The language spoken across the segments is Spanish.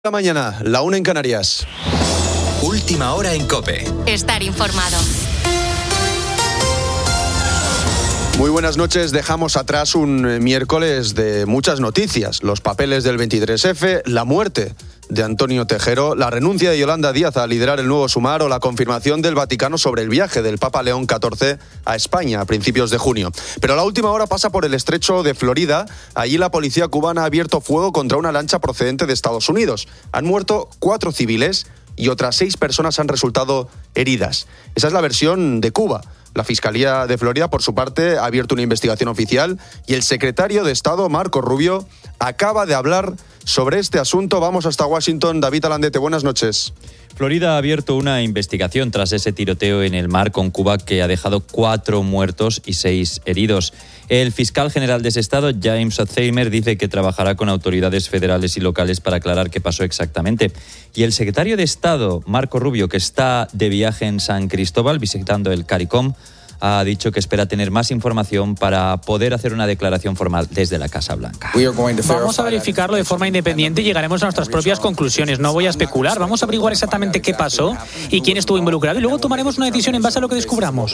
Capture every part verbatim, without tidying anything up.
La mañana, la una en Canarias. Última hora en COPE. Estar informado. Muy buenas noches. Dejamos atrás un miércoles de muchas noticias. Los papeles del veintitrés efe, la muerte de Antonio Tejero, la renuncia de Yolanda Díaz a liderar el nuevo Sumar o la confirmación del Vaticano sobre el viaje del Papa León catorce a España a principios de junio. Pero la última hora pasa por el estrecho de Florida. Allí la policía cubana ha abierto fuego contra una lancha procedente de Estados Unidos. Han muerto cuatro civiles y otras seis personas han resultado heridas. Esa es la versión de Cuba. La Fiscalía de Florida, por su parte, ha abierto una investigación oficial y el secretario de Estado, Marco Rubio, acaba de hablar sobre este asunto. Vamos hasta Washington. David Alandete, buenas noches. Florida ha abierto una investigación tras ese tiroteo en el mar con Cuba que ha dejado cuatro muertos y seis heridos. El fiscal general de ese estado, James Alzheimer, dice que trabajará con autoridades federales y locales para aclarar qué pasó exactamente. Y el secretario de Estado, Marco Rubio, que está de viaje en San Cristóbal visitando el CARICOM, ha dicho que espera tener más información para poder hacer una declaración formal desde la Casa Blanca. Vamos a verificarlo de forma independiente y llegaremos a nuestras propias conclusiones. No voy a especular. Vamos a averiguar exactamente qué pasó y quién estuvo involucrado y luego tomaremos una decisión en base a lo que descubramos.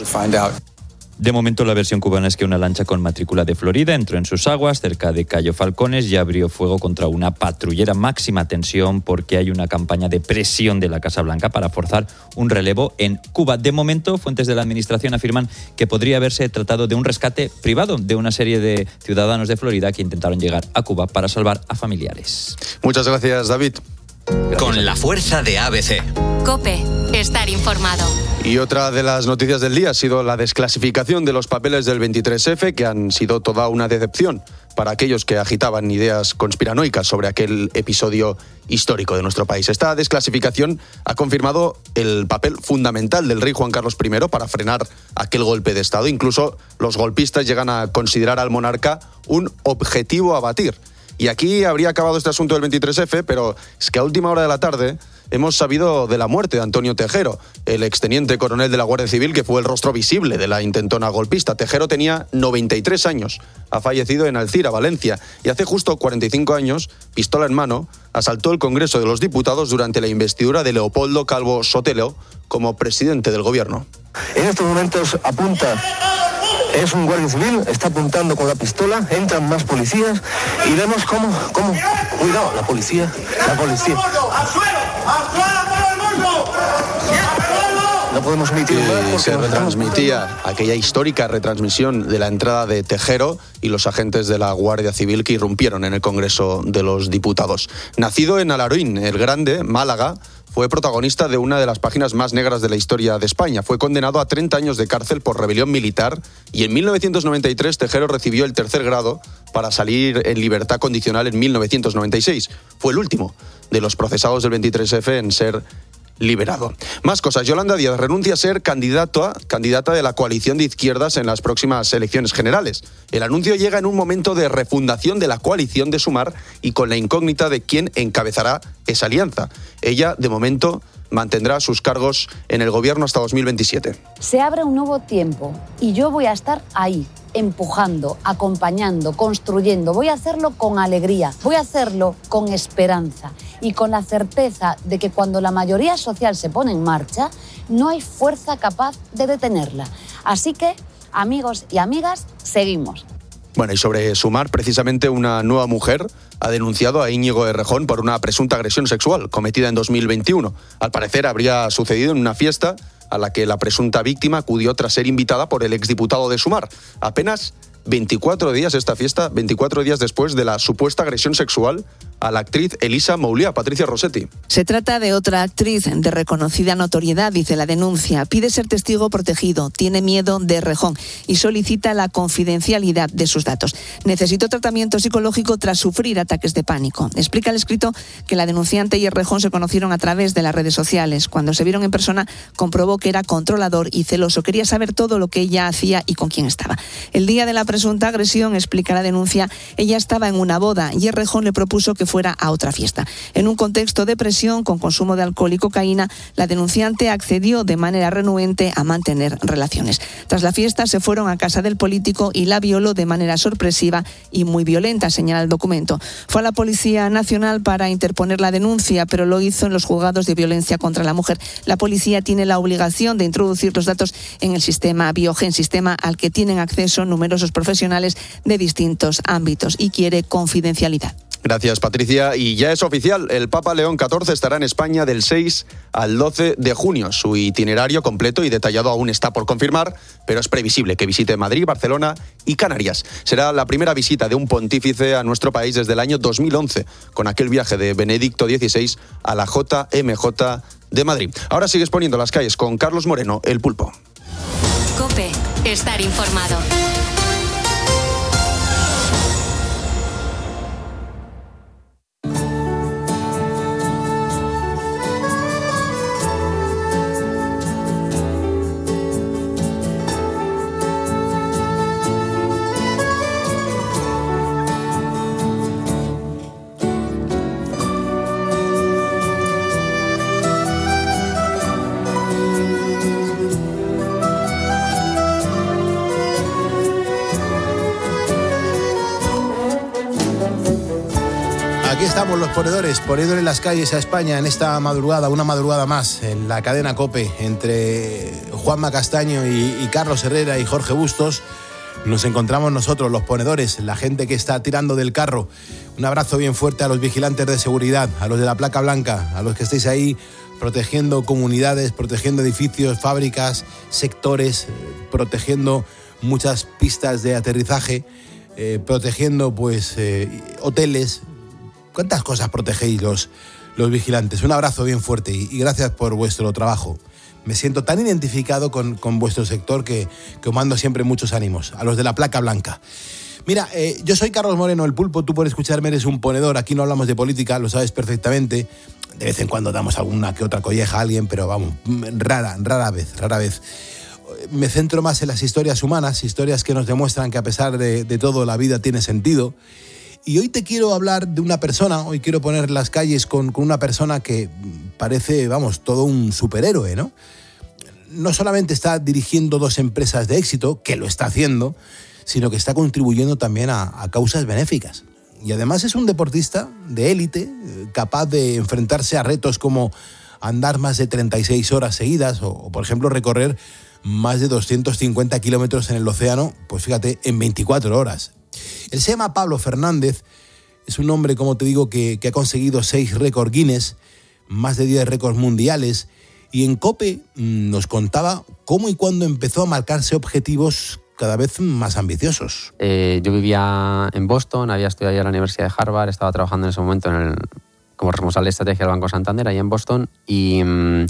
De momento, la versión cubana es que una lancha con matrícula de Florida entró en sus aguas cerca de Cayo Falcones y abrió fuego contra una patrullera. Máxima tensión porque hay una campaña de presión de la Casa Blanca para forzar un relevo en Cuba. De momento, fuentes de la administración afirman que podría haberse tratado de un rescate privado de una serie de ciudadanos de Florida que intentaron llegar a Cuba para salvar a familiares. Muchas gracias, David. Gracias. Con la fuerza de A B C. COPE, estar informado. Y otra de las noticias del día ha sido la desclasificación de los papeles del veintitrés efe, que han sido toda una decepción para aquellos que agitaban ideas conspiranoicas sobre aquel episodio histórico de nuestro país. Esta desclasificación ha confirmado el papel fundamental del rey Juan Carlos primero para frenar aquel golpe de Estado. Incluso los golpistas llegan a considerar al monarca un objetivo a batir. Y aquí habría acabado este asunto del veintitrés efe, pero es que a última hora de la tarde hemos sabido de la muerte de Antonio Tejero, el exteniente coronel de la Guardia Civil que fue el rostro visible de la intentona golpista. Tejero tenía noventa y tres años, ha fallecido en Alcira, Valencia, y hace justo cuarenta y cinco años, pistola en mano, asaltó el Congreso de los Diputados durante la investidura de Leopoldo Calvo Sotelo como presidente del gobierno. En estos momentos apunta... Es un guardia civil, está apuntando con la pistola, entran más policías y vemos cómo, cómo, cuidado, la policía, la policía. No podemos emitir y se retransmitía aquella histórica retransmisión de la entrada de Tejero y los agentes de la Guardia Civil que irrumpieron en el Congreso de los Diputados. Nacido en Alaroín, el Grande, Málaga, fue protagonista de una de las páginas más negras de la historia de España. Fue condenado a treinta años de cárcel por rebelión militar y en mil novecientos noventa y tres Tejero recibió el tercer grado para salir en libertad condicional en mil novecientos noventa y seis. Fue el último de los procesados del veintitrés efe en ser liberado. Más cosas. Yolanda Díaz renuncia a ser candidata, candidata de la coalición de izquierdas en las próximas elecciones generales. El anuncio llega en un momento de refundación de la coalición de Sumar y con la incógnita de quién encabezará esa alianza. Ella, de momento, mantendrá sus cargos en el gobierno hasta dos mil veintisiete. Se abre un nuevo tiempo y yo voy a estar ahí, empujando, acompañando, construyendo. Voy a hacerlo con alegría, voy a hacerlo con esperanza y con la certeza de que cuando la mayoría social se pone en marcha, no hay fuerza capaz de detenerla. Así que, amigos y amigas, seguimos. Bueno, y sobre Sumar, precisamente una nueva mujer ha denunciado a Íñigo Errejón por una presunta agresión sexual cometida en dos mil veintiuno. Al parecer habría sucedido en una fiesta a la que la presunta víctima acudió tras ser invitada por el exdiputado de Sumar. Apenas veinticuatro días esta fiesta, veinticuatro días después de la supuesta agresión sexual a la actriz Elisa Mouliá. Patricia Rossetti. Se trata de otra actriz de reconocida notoriedad, dice la denuncia. Pide ser testigo protegido, tiene miedo de Errejón y solicita la confidencialidad de sus datos. Necesitó tratamiento psicológico tras sufrir ataques de pánico. Explica el escrito que la denunciante y Errejón se conocieron a través de las redes sociales. Cuando se vieron en persona, comprobó que era controlador y celoso. Quería saber todo lo que ella hacía y con quién estaba. El día de la presunta agresión, explica la denuncia, ella estaba en una boda y Errejón le propuso que fuera a otra fiesta. En un contexto de presión, con consumo de alcohol y cocaína, la denunciante accedió de manera renuente a mantener relaciones. Tras la fiesta se fueron a casa del político y la violó de manera sorpresiva y muy violenta, señala el documento. Fue a la Policía Nacional para interponer la denuncia, pero lo hizo en los juzgados de violencia contra la mujer. La policía tiene la obligación de introducir los datos en el sistema Biogen, sistema al que tienen acceso numerosos profesionales de distintos ámbitos, y quiere confidencialidad. Gracias, Patricia. Y ya es oficial, el Papa León catorce estará en España del seis al doce de junio. Su itinerario completo y detallado aún está por confirmar, pero es previsible que visite Madrid, Barcelona y Canarias. Será la primera visita de un pontífice a nuestro país desde el año dos mil once, con aquel viaje de Benedicto dieciséis a la J M J de Madrid. Ahora sigues poniendo las calles con Carlos Moreno, el Pulpo. COPE, estar informado. Aquí estamos los ponedores, poniéndole las calles a España en esta madrugada, una madrugada más, en la cadena COPE, entre Juanma Castaño y, y Carlos Herrera y Jorge Bustos. Nos encontramos nosotros, los ponedores, la gente que está tirando del carro. Un abrazo bien fuerte a los vigilantes de seguridad, a los de la placa blanca, a los que estéis ahí protegiendo comunidades, protegiendo edificios, fábricas, sectores, protegiendo muchas pistas de aterrizaje, eh, protegiendo pues eh, hoteles. ¿Cuántas cosas protegéis los, los vigilantes? Un abrazo bien fuerte y, y gracias por vuestro trabajo. Me siento tan identificado con, con vuestro sector que, que os mando siempre muchos ánimos. A los de la placa blanca. Mira, eh, yo soy Carlos Moreno, el Pulpo. Tú por escucharme eres un ponedor. Aquí no hablamos de política, lo sabes perfectamente. De vez en cuando damos alguna que otra colleja a alguien, pero vamos, rara, rara vez, rara vez. Me centro más en las historias humanas, historias que nos demuestran que a pesar de, de todo la vida tiene sentido. Y hoy te quiero hablar de una persona, hoy quiero poner las calles con, con una persona que parece, vamos, todo un superhéroe, ¿no? No solamente está dirigiendo dos empresas de éxito, que lo está haciendo, sino que está contribuyendo también a, a causas benéficas. Y además es un deportista de élite, capaz de enfrentarse a retos como andar más de treinta y seis horas seguidas o, o por ejemplo, recorrer más de doscientos cincuenta kilómetros en el océano, pues fíjate, en veinticuatro horas. Él se llama Pablo Fernández, es un hombre, como te digo, que, que ha conseguido seis récords Guinness, más de diez récords mundiales, y en COPE nos contaba cómo y cuándo empezó a marcarse objetivos cada vez más ambiciosos. Eh, yo vivía en Boston, había estudiado ya en la Universidad de Harvard, estaba trabajando en ese momento en el, como responsable de estrategia del Banco Santander, ahí en Boston, y,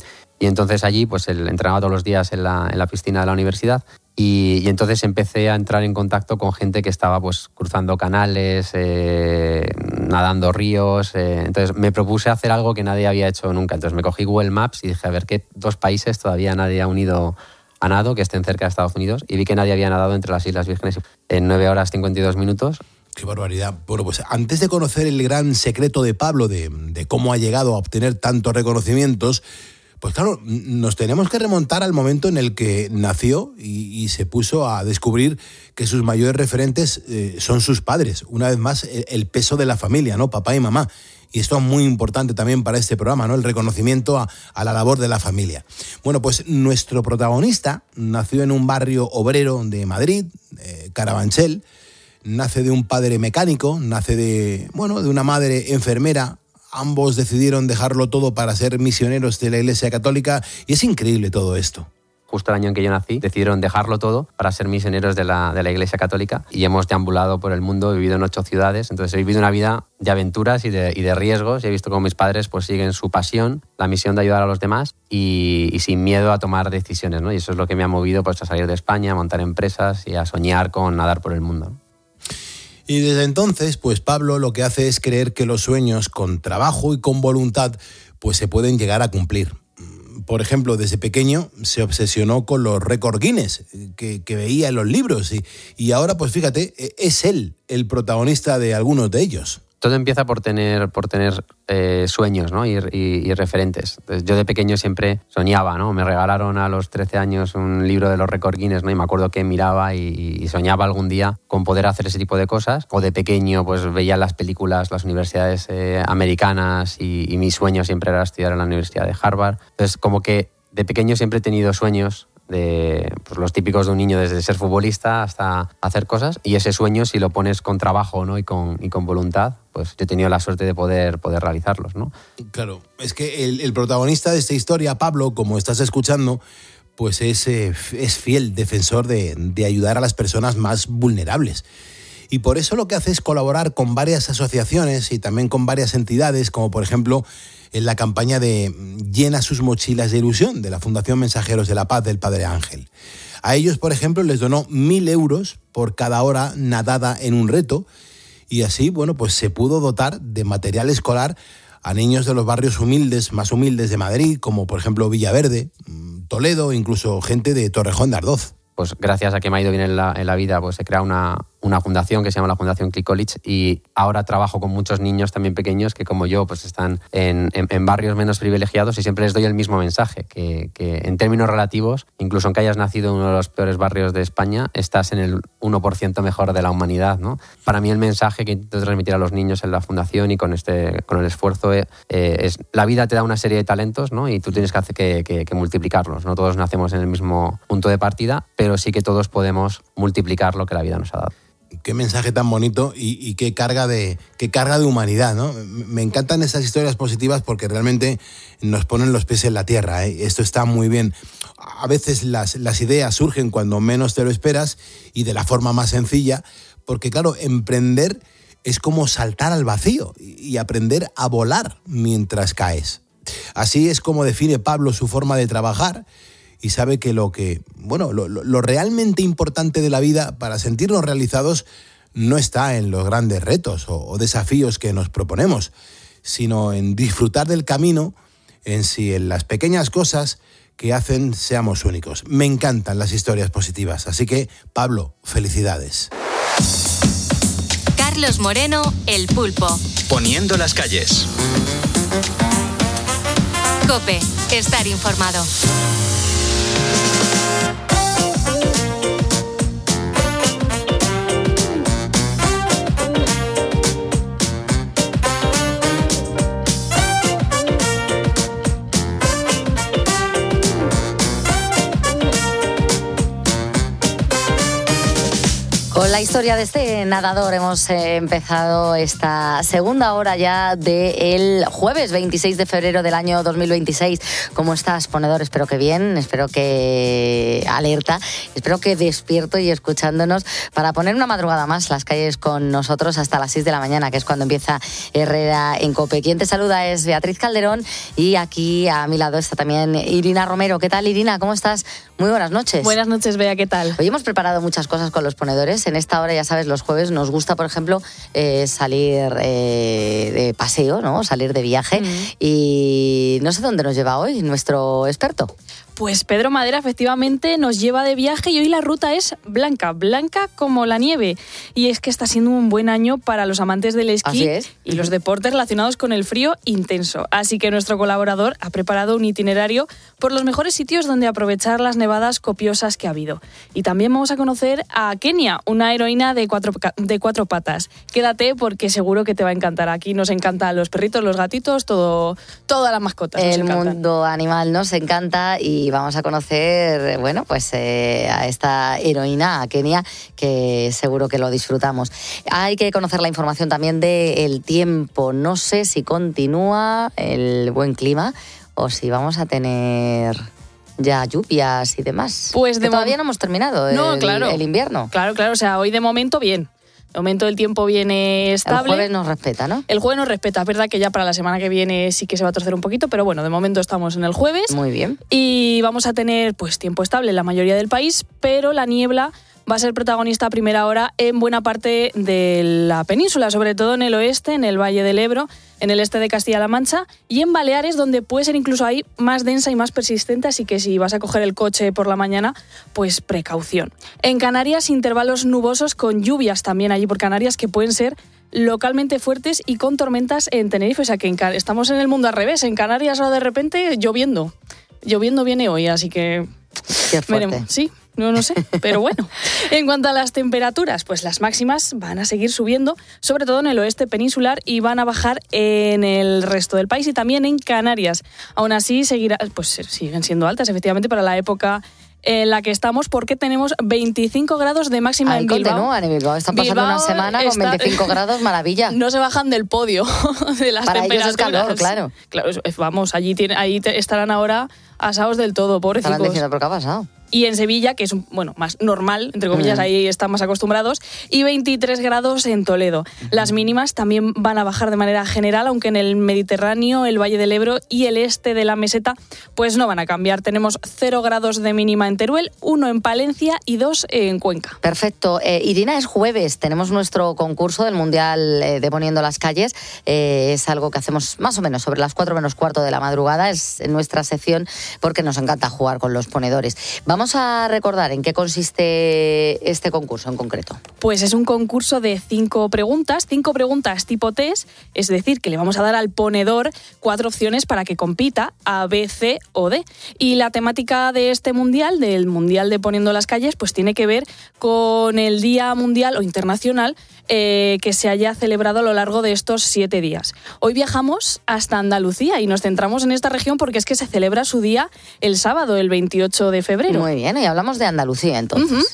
y entonces allí pues él entrenaba todos los días en la, en la piscina de la universidad. Y, y entonces empecé a entrar en contacto con gente que estaba pues cruzando canales, eh, nadando ríos. Eh, entonces me propuse hacer algo que nadie había hecho nunca. Entonces me cogí Google Maps y dije, a ver, ¿qué dos países todavía nadie ha unido a nado, que estén cerca de Estados Unidos? Y vi que nadie había nadado entre las Islas Vírgenes en nueve horas cincuenta y dos minutos. ¡Qué barbaridad! Bueno, pues antes de conocer el gran secreto de Pablo, de, de cómo ha llegado a obtener tantos reconocimientos, pues claro, nos tenemos que remontar al momento en el que nació y, y se puso a descubrir que sus mayores referentes eh, son sus padres. Una vez más, el, el peso de la familia, ¿no? Papá y mamá. Y esto es muy importante también para este programa, ¿no? El reconocimiento a, a la labor de la familia. Bueno, pues nuestro protagonista nació en un barrio obrero de Madrid, eh, Carabanchel. Nace de un padre mecánico, nace de, bueno, de una madre enfermera. Ambos decidieron dejarlo todo para ser misioneros de la Iglesia Católica y es increíble todo esto. Justo el año en que yo nací, decidieron dejarlo todo para ser misioneros de la, de la Iglesia Católica y hemos deambulado por el mundo, he vivido en ocho ciudades, entonces he vivido una vida de aventuras y de, y de riesgos y he visto cómo mis padres pues siguen su pasión, la misión de ayudar a los demás y, y sin miedo a tomar decisiones, ¿no? Y eso es lo que me ha movido pues, a salir de España, a montar empresas y a soñar con nadar por el mundo. Y desde entonces, pues Pablo lo que hace es creer que los sueños con trabajo y con voluntad pues se pueden llegar a cumplir. Por ejemplo, desde pequeño se obsesionó con los récords Guinness que, que veía en los libros y, y ahora, pues fíjate, es él el protagonista de algunos de ellos. todo empieza por tener, por tener eh, sueños, ¿no? y, y, y referentes. Entonces, yo de pequeño siempre soñaba, ¿no? Me regalaron a los trece años un libro de los récords Guinness, ¿no? Y me acuerdo que miraba y, y soñaba algún día con poder hacer ese tipo de cosas. O de pequeño pues veía las películas, las universidades eh, americanas y, y mi sueño siempre era estudiar en la Universidad de Harvard. Entonces, como que de pequeño siempre he tenido sueños de pues, los típicos de un niño, desde ser futbolista hasta hacer cosas, y ese sueño, si lo pones con trabajo, ¿no? y, con, y con voluntad, pues yo he tenido la suerte de poder, poder realizarlos, ¿no? Claro, es que el, el protagonista de esta historia, Pablo, como estás escuchando, pues es, eh, es fiel defensor de, de ayudar a las personas más vulnerables. Y por eso lo que hace es colaborar con varias asociaciones y también con varias entidades, como por ejemplo en la campaña de Llena sus mochilas de ilusión de la Fundación Mensajeros de la Paz del Padre Ángel. A ellos, por ejemplo, les donó mil euros por cada hora nadada en un reto, y así, bueno, pues se pudo dotar de material escolar a niños de los barrios humildes, más humildes de Madrid, como por ejemplo Villaverde, Toledo, incluso gente de Torrejón de Ardoz. Pues gracias a que me ha ido bien en la, en la vida, pues he creado una, una fundación que se llama la Fundación Click College, y ahora trabajo con muchos niños también pequeños que, como yo, pues están en, en, en barrios menos privilegiados, y siempre les doy el mismo mensaje, que, que en términos relativos, incluso aunque hayas nacido en uno de los peores barrios de España, estás en el uno por ciento mejor de la humanidad, ¿no? Para mí el mensaje que intento transmitir a los niños en la fundación y con, este, con el esfuerzo eh, es: la vida te da una serie de talentos, ¿no? Y tú tienes que, hacer que, que, que multiplicarlos. No todos nacemos en el mismo punto de partida, pero sí que todos podemos multiplicar lo que la vida nos ha dado. Qué mensaje tan bonito y, y qué carga de qué carga de humanidad, ¿no? Me encantan esas historias positivas porque realmente nos ponen los pies en la tierra, ¿eh? Esto está muy bien. A veces las, las ideas surgen cuando menos te lo esperas y de la forma más sencilla, porque claro, emprender es como saltar al vacío y aprender a volar mientras caes. Así es como define Pablo su forma de trabajar, y sabe que lo que, bueno, lo, lo realmente importante de la vida para sentirnos realizados no está en los grandes retos o, o desafíos que nos proponemos, sino en disfrutar del camino, en sí, en las pequeñas cosas que hacen seamos únicos. Me encantan las historias positivas, así que, Pablo, felicidades. Carlos Moreno, El Pulpo. Poniendo las calles. COPE, estar informado. Con la historia de este nadador hemos eh, empezado esta segunda hora ya del jueves veintiséis de febrero del año dos mil veintiséis. ¿Cómo estás, ponedor? Espero que bien, espero que alerta, espero que despierto y escuchándonos para poner una madrugada más las calles con nosotros hasta las seis de la mañana, que es cuando empieza Herrera en COPE. Quien te saluda es Beatriz Calderón y aquí a mi lado está también Irina Romero. ¿Qué tal, Irina? ¿Cómo estás? Muy buenas noches. Buenas noches, Bea, ¿qué tal? Hoy hemos preparado muchas cosas con los ponedores. En esta hora, ya sabes, los jueves nos gusta, por ejemplo, eh, salir eh, de paseo, ¿no? Salir de viaje. Mm. Y no sé dónde nos lleva hoy nuestro experto. Pues Pedro Madera efectivamente nos lleva de viaje y hoy la ruta es blanca, blanca como la nieve. Y es que está siendo un buen año para los amantes del esquí y los deportes relacionados con el frío intenso. Así que nuestro colaborador ha preparado un itinerario por los mejores sitios donde aprovechar las nevadas copiosas que ha habido. Y también vamos a conocer a Kenia, una heroína de cuatro, de cuatro patas. Quédate porque seguro que te va a encantar. Aquí nos encantan los perritos, los gatitos, todo, todas las mascotas. El mundo animal nos encanta y vamos a conocer, bueno, pues eh, a esta heroína, a Kenia, que seguro que lo disfrutamos. Hay que conocer la información también del tiempo. No sé si continúa el buen clima o si vamos a tener ya lluvias y demás. Pues de todavía no hemos terminado no, el, claro. el invierno. Claro, claro, o sea, hoy de momento bien. De momento el tiempo viene estable. El jueves nos respeta, ¿no? El jueves nos respeta. Es verdad que ya para la semana que viene sí que se va a torcer un poquito, pero bueno, de momento estamos en el jueves. Muy bien. Y vamos a tener pues tiempo estable en la mayoría del país, pero la niebla va a ser protagonista a primera hora en buena parte de la península, sobre todo en el oeste, en el Valle del Ebro, en el este de Castilla-La Mancha y en Baleares, donde puede ser incluso ahí más densa y más persistente, así que si vas a coger el coche por la mañana, pues precaución. En Canarias, intervalos nubosos con lluvias también allí por Canarias que pueden ser localmente fuertes y con tormentas en Tenerife. O sea que en Can- estamos en el mundo al revés. En Canarias ahora de repente lloviendo. Lloviendo viene hoy, así que... Qué fuerte. Veremos. Sí, no, no sé, pero bueno. En cuanto a las temperaturas, pues las máximas van a seguir subiendo, sobre todo en el oeste peninsular, y van a bajar en el resto del país y también en Canarias. Aún así, seguirá, pues siguen siendo altas, efectivamente, para la época en la que estamos, porque tenemos veinticinco grados de máxima Ahí en Bilbao. continúan en Bilbao. Están pasando Bilbao una semana con está- veinticinco grados, maravilla. No se bajan del podio de las Para ellos temperaturas. es calor, claro. Claro, es- vamos, allí tiene, ahí te- estarán ahora asados del todo, pobrecicos. Estarán diciendo, ¿pero qué ha pasado? Y en Sevilla, que es un, bueno, más normal, entre comillas, Mm. ahí están más acostumbrados, y veintitrés grados en Toledo. Las mínimas también van a bajar de manera general, aunque en el Mediterráneo, el Valle del Ebro y el este de la meseta, pues no van a cambiar. Tenemos cero grados de mínima en Teruel, uno en Palencia y dos en Cuenca. Perfecto. Eh, Irina, es jueves. Tenemos nuestro concurso del Mundial eh, de Poniendo las Calles. Eh, es algo que hacemos más o menos sobre las cuatro menos cuarto de la madrugada. Es en nuestra sección porque nos encanta jugar con los ponedores. Vamos a recordar en qué consiste este concurso en concreto. Pues es un concurso de cinco preguntas, cinco preguntas tipo test, es decir, que le vamos a dar al ponedor cuatro opciones para que compita, A, B, C o D. Y la temática de este mundial, del Mundial de Poniendo las Calles, pues tiene que ver con el Día Mundial o Internacional eh, que se haya celebrado a lo largo de estos siete días. Hoy viajamos hasta Andalucía y nos centramos en esta región porque es que se celebra su día el sábado, el veintiocho de febrero. Muy bien, y hablamos de Andalucía entonces. Uh-huh.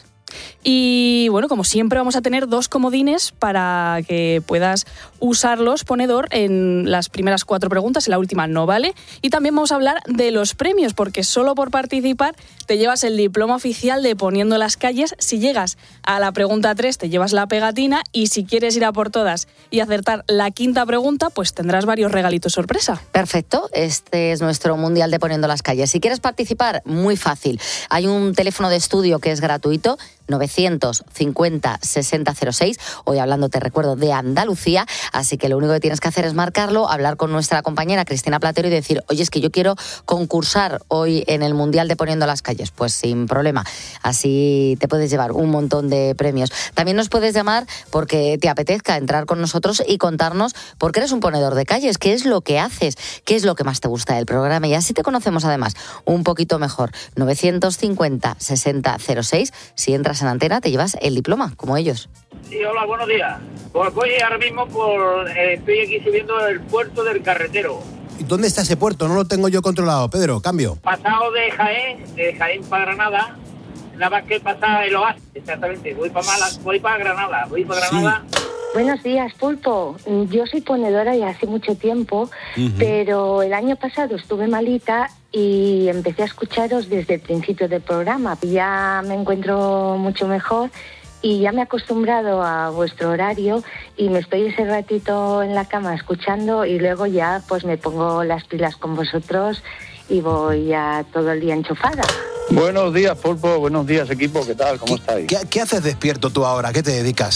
Y bueno, como siempre vamos a tener dos comodines para que puedas usarlos, ponedor, en las primeras cuatro preguntas, en la última no vale. Y también vamos a hablar de los premios, porque solo por participar te llevas el diploma oficial de Poniendo las Calles. Si llegas a la pregunta tres te llevas la pegatina, y si quieres ir a por todas y acertar la quinta pregunta, pues tendrás varios regalitos sorpresa. Perfecto, este es nuestro Mundial de Poniendo las Calles. Si quieres participar, muy fácil. Hay un teléfono de estudio que es gratuito, novecientos cincuenta sesenta cero seis. Hoy hablando, te recuerdo, de Andalucía, así que lo único que tienes que hacer es marcarlo, hablar con nuestra compañera Cristina Platero y decir, oye, es que yo quiero concursar hoy en el Mundial de Poniendo las Calles. Pues sin problema, así te puedes llevar un montón de premios. También nos puedes llamar porque te apetezca entrar con nosotros y contarnos por qué eres un ponedor de calles, qué es lo que haces, qué es lo que más te gusta del programa, y así te conocemos además un poquito mejor. novecientos cincuenta sesenta cero seis. Si entras en antena te llevas el diploma, como ellos. Sí, hola, buenos días. Pues voy ahora mismo por... Eh, estoy aquí subiendo el puerto del Carretero. ¿Y dónde está ese puerto? No lo tengo yo controlado. Pedro, cambio. Pasado de Jaén, de Jaén para Granada, nada más que pasar el Oasis, exactamente. Voy para Málaga, voy para Granada, voy para Granada. Sí. Buenos días, Pulpo. Yo soy ponedora ya hace mucho tiempo, uh-huh. pero el año pasado estuve malita y empecé a escucharos desde el principio del programa. Ya me encuentro mucho mejor y ya me he acostumbrado a vuestro horario y me estoy ese ratito en la cama escuchando, y luego ya pues me pongo las pilas con vosotros y voy ya todo el día enchufada. Buenos días, Pulpo. Buenos días, equipo. ¿Qué tal? ¿Cómo estáis? ¿Qué, ¿Qué haces despierto tú ahora? ¿Qué te dedicas?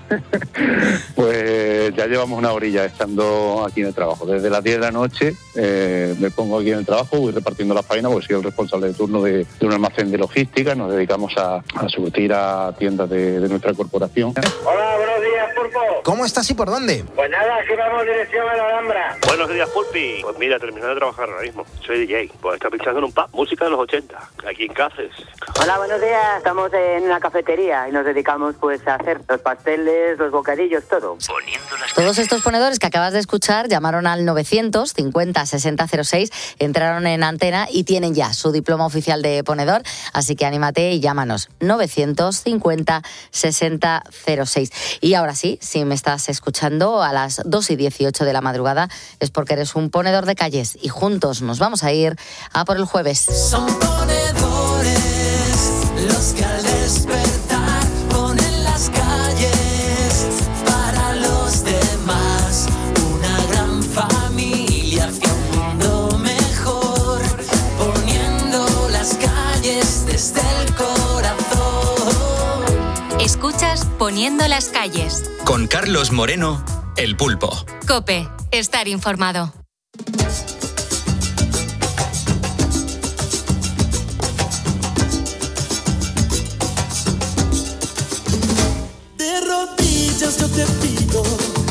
Pues ya llevamos una horilla estando aquí en el trabajo. Desde las diez de la noche eh, me pongo aquí en el trabajo, voy repartiendo la faena porque soy el responsable de turno de, de un almacén de logística. Nos dedicamos a, a surtir a tiendas de, de nuestra corporación. Hola, buenos días, Pulpo. ¿Cómo estás y por dónde? Pues nada, aquí vamos en dirección a la Alhambra. Buenos días, Pulpi. Pues mira, terminando de trabajar ahora mismo. Soy D J. Pues está pinchando en un pub, música de los ochenta, aquí en Cáceres. Hola, buenos días. Estamos en una cafetería y nos dedicamos pues a hacer los pasteles, los bocadillos, todo. Todos estos ponedores que acabas de escuchar llamaron al novecientos cincuenta sesenta cero seis, entraron en antena y tienen ya su diploma oficial de ponedor, así que anímate y llámanos. novecientos cincuenta sesenta cero seis. Y ahora sí, si me estás escuchando a las dos y dieciocho de la madrugada, es porque eres un ponedor de calles, y juntos nos vamos a ir a por el jueves. Son ponedores los que al despertar ponen las calles para los demás, una gran familia hacia un mundo mejor, poniendo las calles desde el corazón. Escuchas Poniendo las Calles. Con Carlos Moreno, El Pulpo. COPE, estar informado. De rodillas yo te pido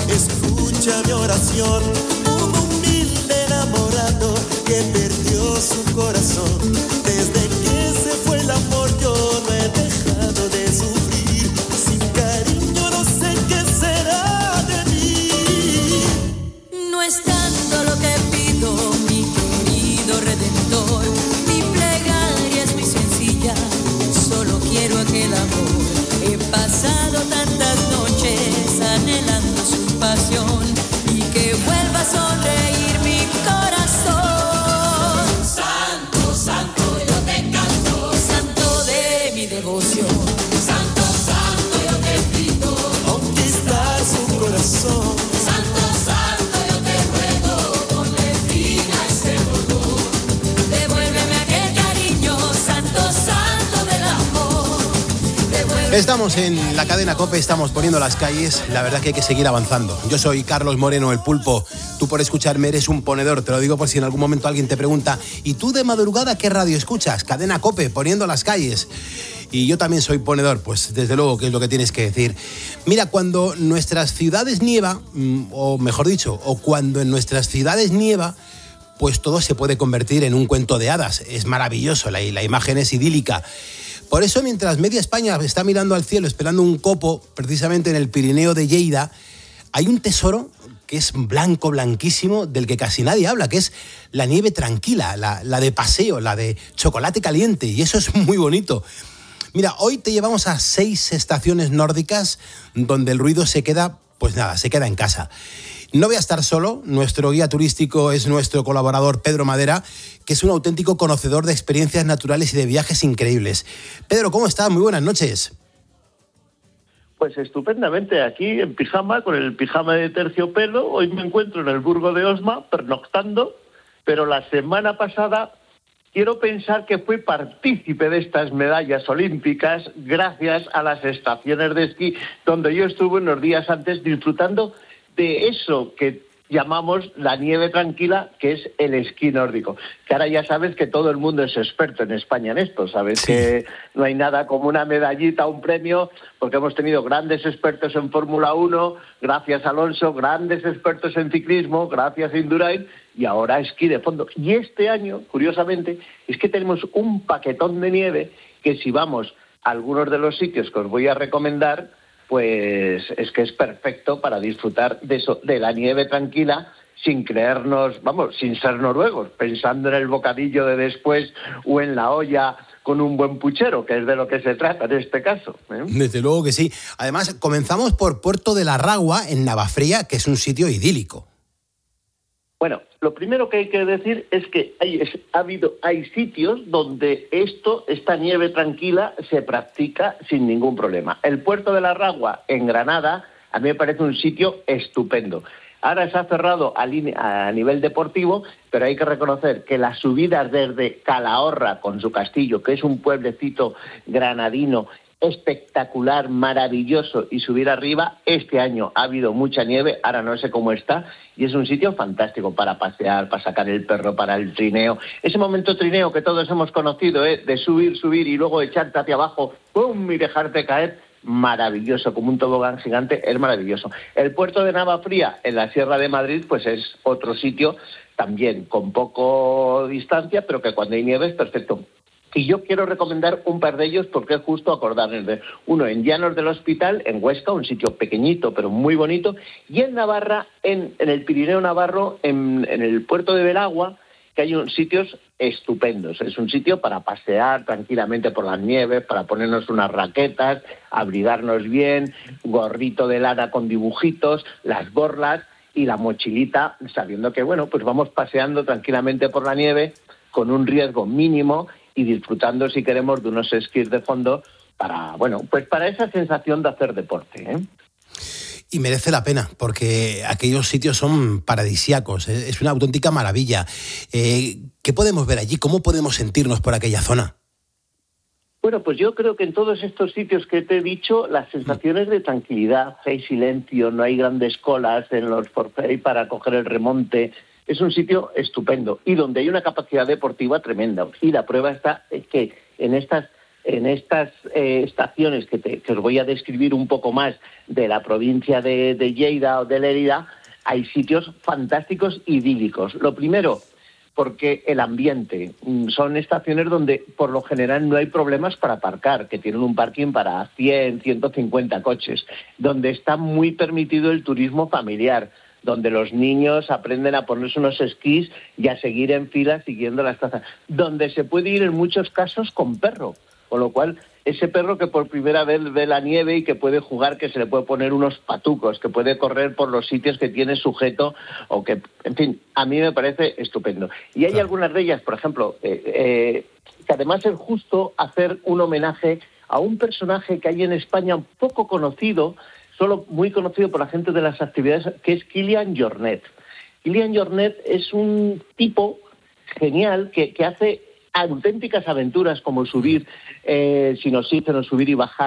Estamos en la cadena COPE, estamos poniendo las calles. La verdad que hay que seguir avanzando. Yo soy Carlos Moreno, el Pulpo. Tú por escucharme eres un ponedor. Te lo digo por si en algún momento alguien te pregunta: ¿y tú de madrugada qué radio escuchas? Cadena COPE, poniendo las calles. Y yo también soy ponedor, pues desde luego que es lo que tienes que decir. Mira, cuando nuestras ciudades nieva, o mejor dicho, o cuando en nuestras ciudades nieva, pues todo se puede convertir en un cuento de hadas. Es maravilloso, la, la imagen es idílica. Por eso, mientras media España está mirando al cielo esperando un copo, precisamente en el Pirineo de Lleida, hay un tesoro que es blanco, blanquísimo, del que casi nadie habla, que es la nieve tranquila, la, la de paseo, la de chocolate caliente, y eso es muy bonito. Mira, hoy te llevamos a seis estaciones nórdicas donde el ruido se queda, pues nada, se queda en casa. No voy a estar solo, nuestro guía turístico es nuestro colaborador Pedro Madera, que es un auténtico conocedor de experiencias naturales y de viajes increíbles. Pedro, ¿cómo estás? Muy buenas noches. Pues estupendamente, aquí en pijama, con el pijama de terciopelo. Hoy me encuentro en el Burgo de Osma, pernoctando, pero la semana pasada quiero pensar que fui partícipe de estas medallas olímpicas gracias a las estaciones de esquí, donde yo estuve unos días antes disfrutando de eso que llamamos la nieve tranquila, que es el esquí nórdico. Que ahora ya sabes que todo el mundo es experto en España en esto, sabes sí. que no hay nada como una medallita, un premio, porque hemos tenido grandes expertos en Fórmula uno, gracias a Alonso, grandes expertos en ciclismo, gracias a Indurain, y ahora esquí de fondo. Y este año, curiosamente, es que tenemos un paquetón de nieve que si vamos a algunos de los sitios que os voy a recomendar, pues es que es perfecto para disfrutar de eso, de la nieve tranquila, sin creernos, vamos, sin ser noruegos, pensando en el bocadillo de después o en la olla con un buen puchero, que es de lo que se trata en este caso, ¿eh? Desde luego que sí. Además, comenzamos por Puerto de la Ragua, en Navafría, que es un sitio idílico. Bueno, lo primero que hay que decir es que hay, es, ha habido, hay sitios donde esto, esta nieve tranquila, se practica sin ningún problema. El Puerto de la Ragua, en Granada, a mí me parece un sitio estupendo. Ahora se ha cerrado a, a nivel deportivo, pero hay que reconocer que las subidas desde Calahorra, con su castillo, que es un pueblecito granadino, espectacular, maravilloso, y subir arriba, este año ha habido mucha nieve, ahora no sé cómo está, y es un sitio fantástico para pasear, para sacar el perro, para el trineo. Ese momento trineo que todos hemos conocido, ¿eh? de subir, subir y luego echarte hacia abajo, ¡pum!, y dejarte caer, maravilloso, como un tobogán gigante, es maravilloso. El puerto de Navafría, en la Sierra de Madrid, pues es otro sitio también con poco distancia, pero que cuando hay nieve es perfecto. Y yo quiero recomendar un par de ellos porque es justo acordarnos de uno en Llanos del Hospital, en Huesca, un sitio pequeñito pero muy bonito, y en Navarra, en, en el Pirineo Navarro, en, en el puerto de Belagua, que hay un, sitios estupendos. Es un sitio para pasear tranquilamente por las nieves, para ponernos unas raquetas, abrigarnos bien, gorrito de lana con dibujitos, las borlas y la mochilita, sabiendo que, bueno, pues vamos paseando tranquilamente por la nieve con un riesgo mínimo y disfrutando, si queremos, de unos esquís de fondo para, bueno, pues para esa sensación de hacer deporte, ¿eh? Y merece la pena, porque aquellos sitios son paradisíacos, es una auténtica maravilla. Eh, ¿Qué podemos ver allí? ¿Cómo podemos sentirnos por aquella zona? Bueno, pues yo creo que en todos estos sitios que te he dicho, las sensaciones de tranquilidad, hay silencio, no hay grandes colas en los forfait para coger el remonte. Es un sitio estupendo y donde hay una capacidad deportiva tremenda. Y la prueba está es que en estas en estas eh, estaciones que, te, que os voy a describir un poco más de la provincia de, de Lleida o de Lérida, hay sitios fantásticos, idílicos. Lo primero, porque el ambiente. Son estaciones donde por lo general no hay problemas para aparcar, que tienen un parking para cien, ciento cincuenta coches, donde está muy permitido el turismo familiar, donde los niños aprenden a ponerse unos esquís y a seguir en fila siguiendo las trazas, donde se puede ir en muchos casos con perro, con lo cual ese perro que por primera vez ve la nieve y que puede jugar, que se le puede poner unos patucos, que puede correr por los sitios que tiene sujeto, o que, en fin, a mí me parece estupendo. Y hay algunas de ellas, por ejemplo, eh, eh, que además es justo hacer un homenaje a un personaje que hay en España poco conocido, solo muy conocido por la gente de las actividades, que es Kilian Jornet. Kilian Jornet es un tipo genial que, que hace auténticas aventuras como subir eh, sin oxígeno, subir y bajar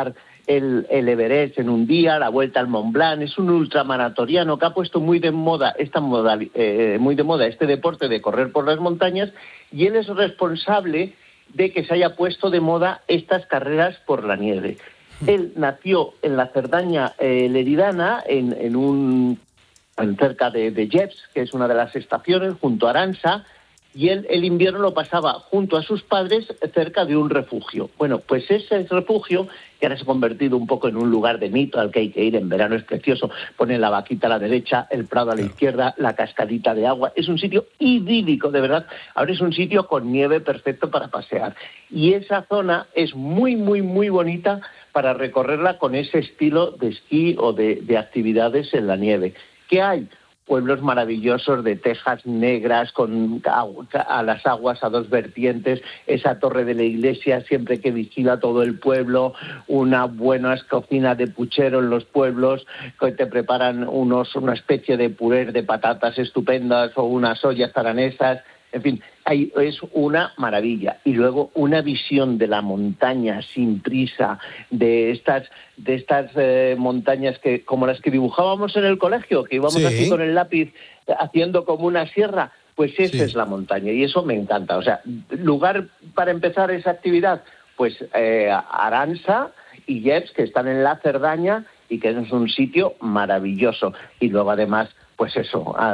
el, el Everest en un día, la Vuelta al Mont Blanc. Es un ultramaratoriano que ha puesto muy de moda esta modali- eh, muy de moda este deporte de correr por las montañas, y él es responsable de que se haya puesto de moda estas carreras por la nieve. Él nació en la Cerdaña eh, Leridana, en, en un en cerca de, de Lleps, que es una de las estaciones, junto a Aransa, y él el invierno lo pasaba junto a sus padres cerca de un refugio. Bueno, pues ese refugio, que ahora se ha convertido un poco en un lugar de mito al que hay que ir en verano, es precioso, pone la vaquita a la derecha, el prado a la izquierda, la cascadita de agua, es un sitio idílico, de verdad. Ahora es un sitio con nieve perfecto para pasear. Y esa zona es muy, muy, muy bonita para recorrerla con ese estilo de esquí o de, de actividades en la nieve. ¿Qué hay? Pueblos maravillosos de tejas negras con a las aguas a dos vertientes, esa torre de la iglesia siempre que vigila todo el pueblo, una buena cocina de puchero en los pueblos, que te preparan unos una especie de puré de patatas estupendas o unas ollas taranesas. En fin, hay, es una maravilla. Y luego una visión de la montaña sin prisa, de estas de estas eh, montañas que como las que dibujábamos en el colegio, que íbamos sí. así con el lápiz haciendo como una sierra, pues esa sí. es la montaña y eso me encanta. O sea, lugar para empezar esa actividad, pues eh, Aransa y Lleps, que están en la Cerdaña y que es un sitio maravilloso. Y luego además, pues eso... Ah,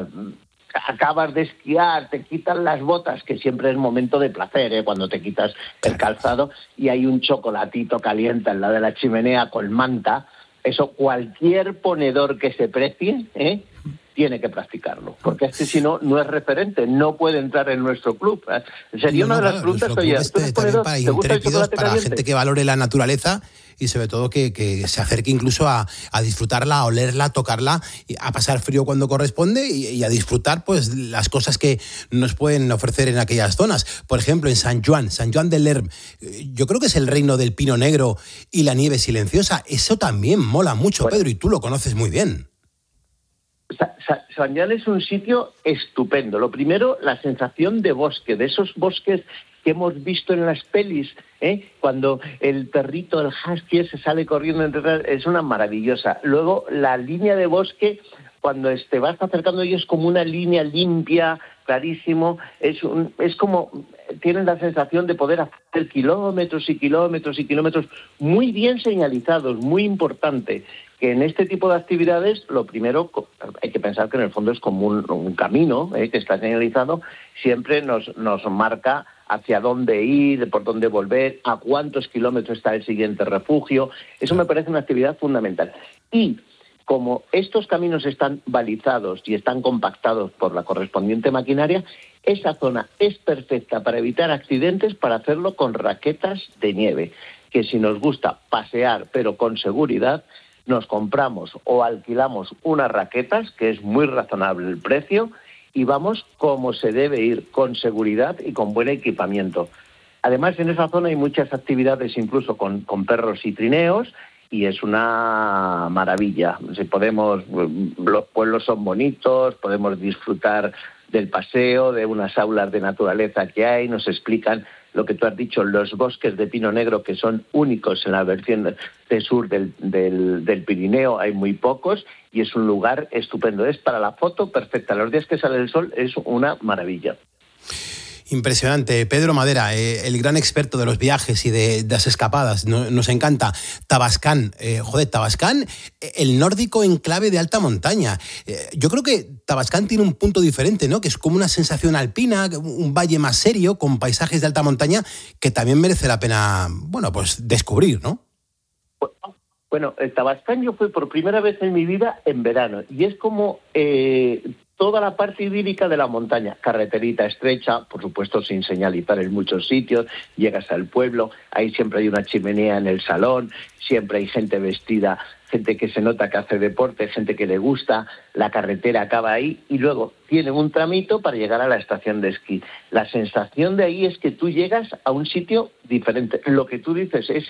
acabas de esquiar, te quitan las botas, que siempre es momento de placer, ¿eh? Cuando te quitas el calzado y hay un chocolatito caliente al lado de la chimenea con manta, eso cualquier ponedor que se precie, ¿eh? tiene que practicarlo, porque es que si no, no es referente, no puede entrar en nuestro club. Sería no, no, una de las claro, preguntas que oye, este, también para intrépidos, para caliente? Gente que valore la naturaleza y sobre todo que, que se acerque incluso a, a disfrutarla, a olerla, a tocarla, a pasar frío cuando corresponde y, y a disfrutar pues las cosas que nos pueden ofrecer en aquellas zonas. Por ejemplo, en San Juan, San Juan del Lerm, yo creo que es el reino del pino negro y la nieve silenciosa. Eso también mola mucho, bueno, Pedro, y tú lo conoces muy bien. San Juan es un sitio estupendo. Lo primero, la sensación de bosque, de esos bosques que hemos visto en las pelis, ¿eh? Cuando el perrito, el husky, se sale corriendo entre... es una maravillosa. Luego, la línea de bosque, cuando te vas acercando, y es como una línea limpia, clarísimo, es, un, es como... tienes la sensación de poder hacer kilómetros y kilómetros y kilómetros muy bien señalizados, muy importante. Que en este tipo de actividades, lo primero, hay que pensar que en el fondo es como un, un camino ¿eh? que está señalizado, siempre nos, nos marca hacia dónde ir, por dónde volver, a cuántos kilómetros está el siguiente refugio. Eso me parece una actividad fundamental. Y como estos caminos están balizados y están compactados por la correspondiente maquinaria, esa zona es perfecta para evitar accidentes, para hacerlo con raquetas de nieve, que si nos gusta pasear pero con seguridad, nos compramos o alquilamos unas raquetas, que es muy razonable el precio, y vamos como se debe ir, con seguridad y con buen equipamiento. Además, en esa zona hay muchas actividades, incluso con, con perros y trineos, y es una maravilla. Si podemos, los pueblos son bonitos, podemos disfrutar del paseo, de unas aulas de naturaleza que hay, nos explican lo que tú has dicho, los bosques de pino negro que son únicos en la versión de sur del, del, del Pirineo, hay muy pocos y es un lugar estupendo. Es para la foto perfecta, los días que sale el sol es una maravilla. Impresionante. Pedro Madera, eh, el gran experto de los viajes y de, de las escapadas, no, nos encanta. Tabascán, eh, joder, Tabascán, el nórdico enclave de alta montaña. Eh, yo creo que Tabascán tiene un punto diferente, ¿no? Que es como una sensación alpina, un valle más serio, con paisajes de alta montaña, que también merece la pena, bueno, pues descubrir, ¿no? Bueno, el Tabascán yo fui por primera vez en mi vida en verano, y es como... Eh, toda la parte idílica de la montaña, carreterita estrecha, por supuesto sin señalizar en muchos sitios, llegas al pueblo, ahí siempre hay una chimenea en el salón, siempre hay gente vestida, gente que se nota que hace deporte, gente que le gusta, la carretera acaba ahí y luego tiene un tramito para llegar a la estación de esquí. La sensación de ahí es que tú llegas a un sitio diferente. Lo que tú dices, ese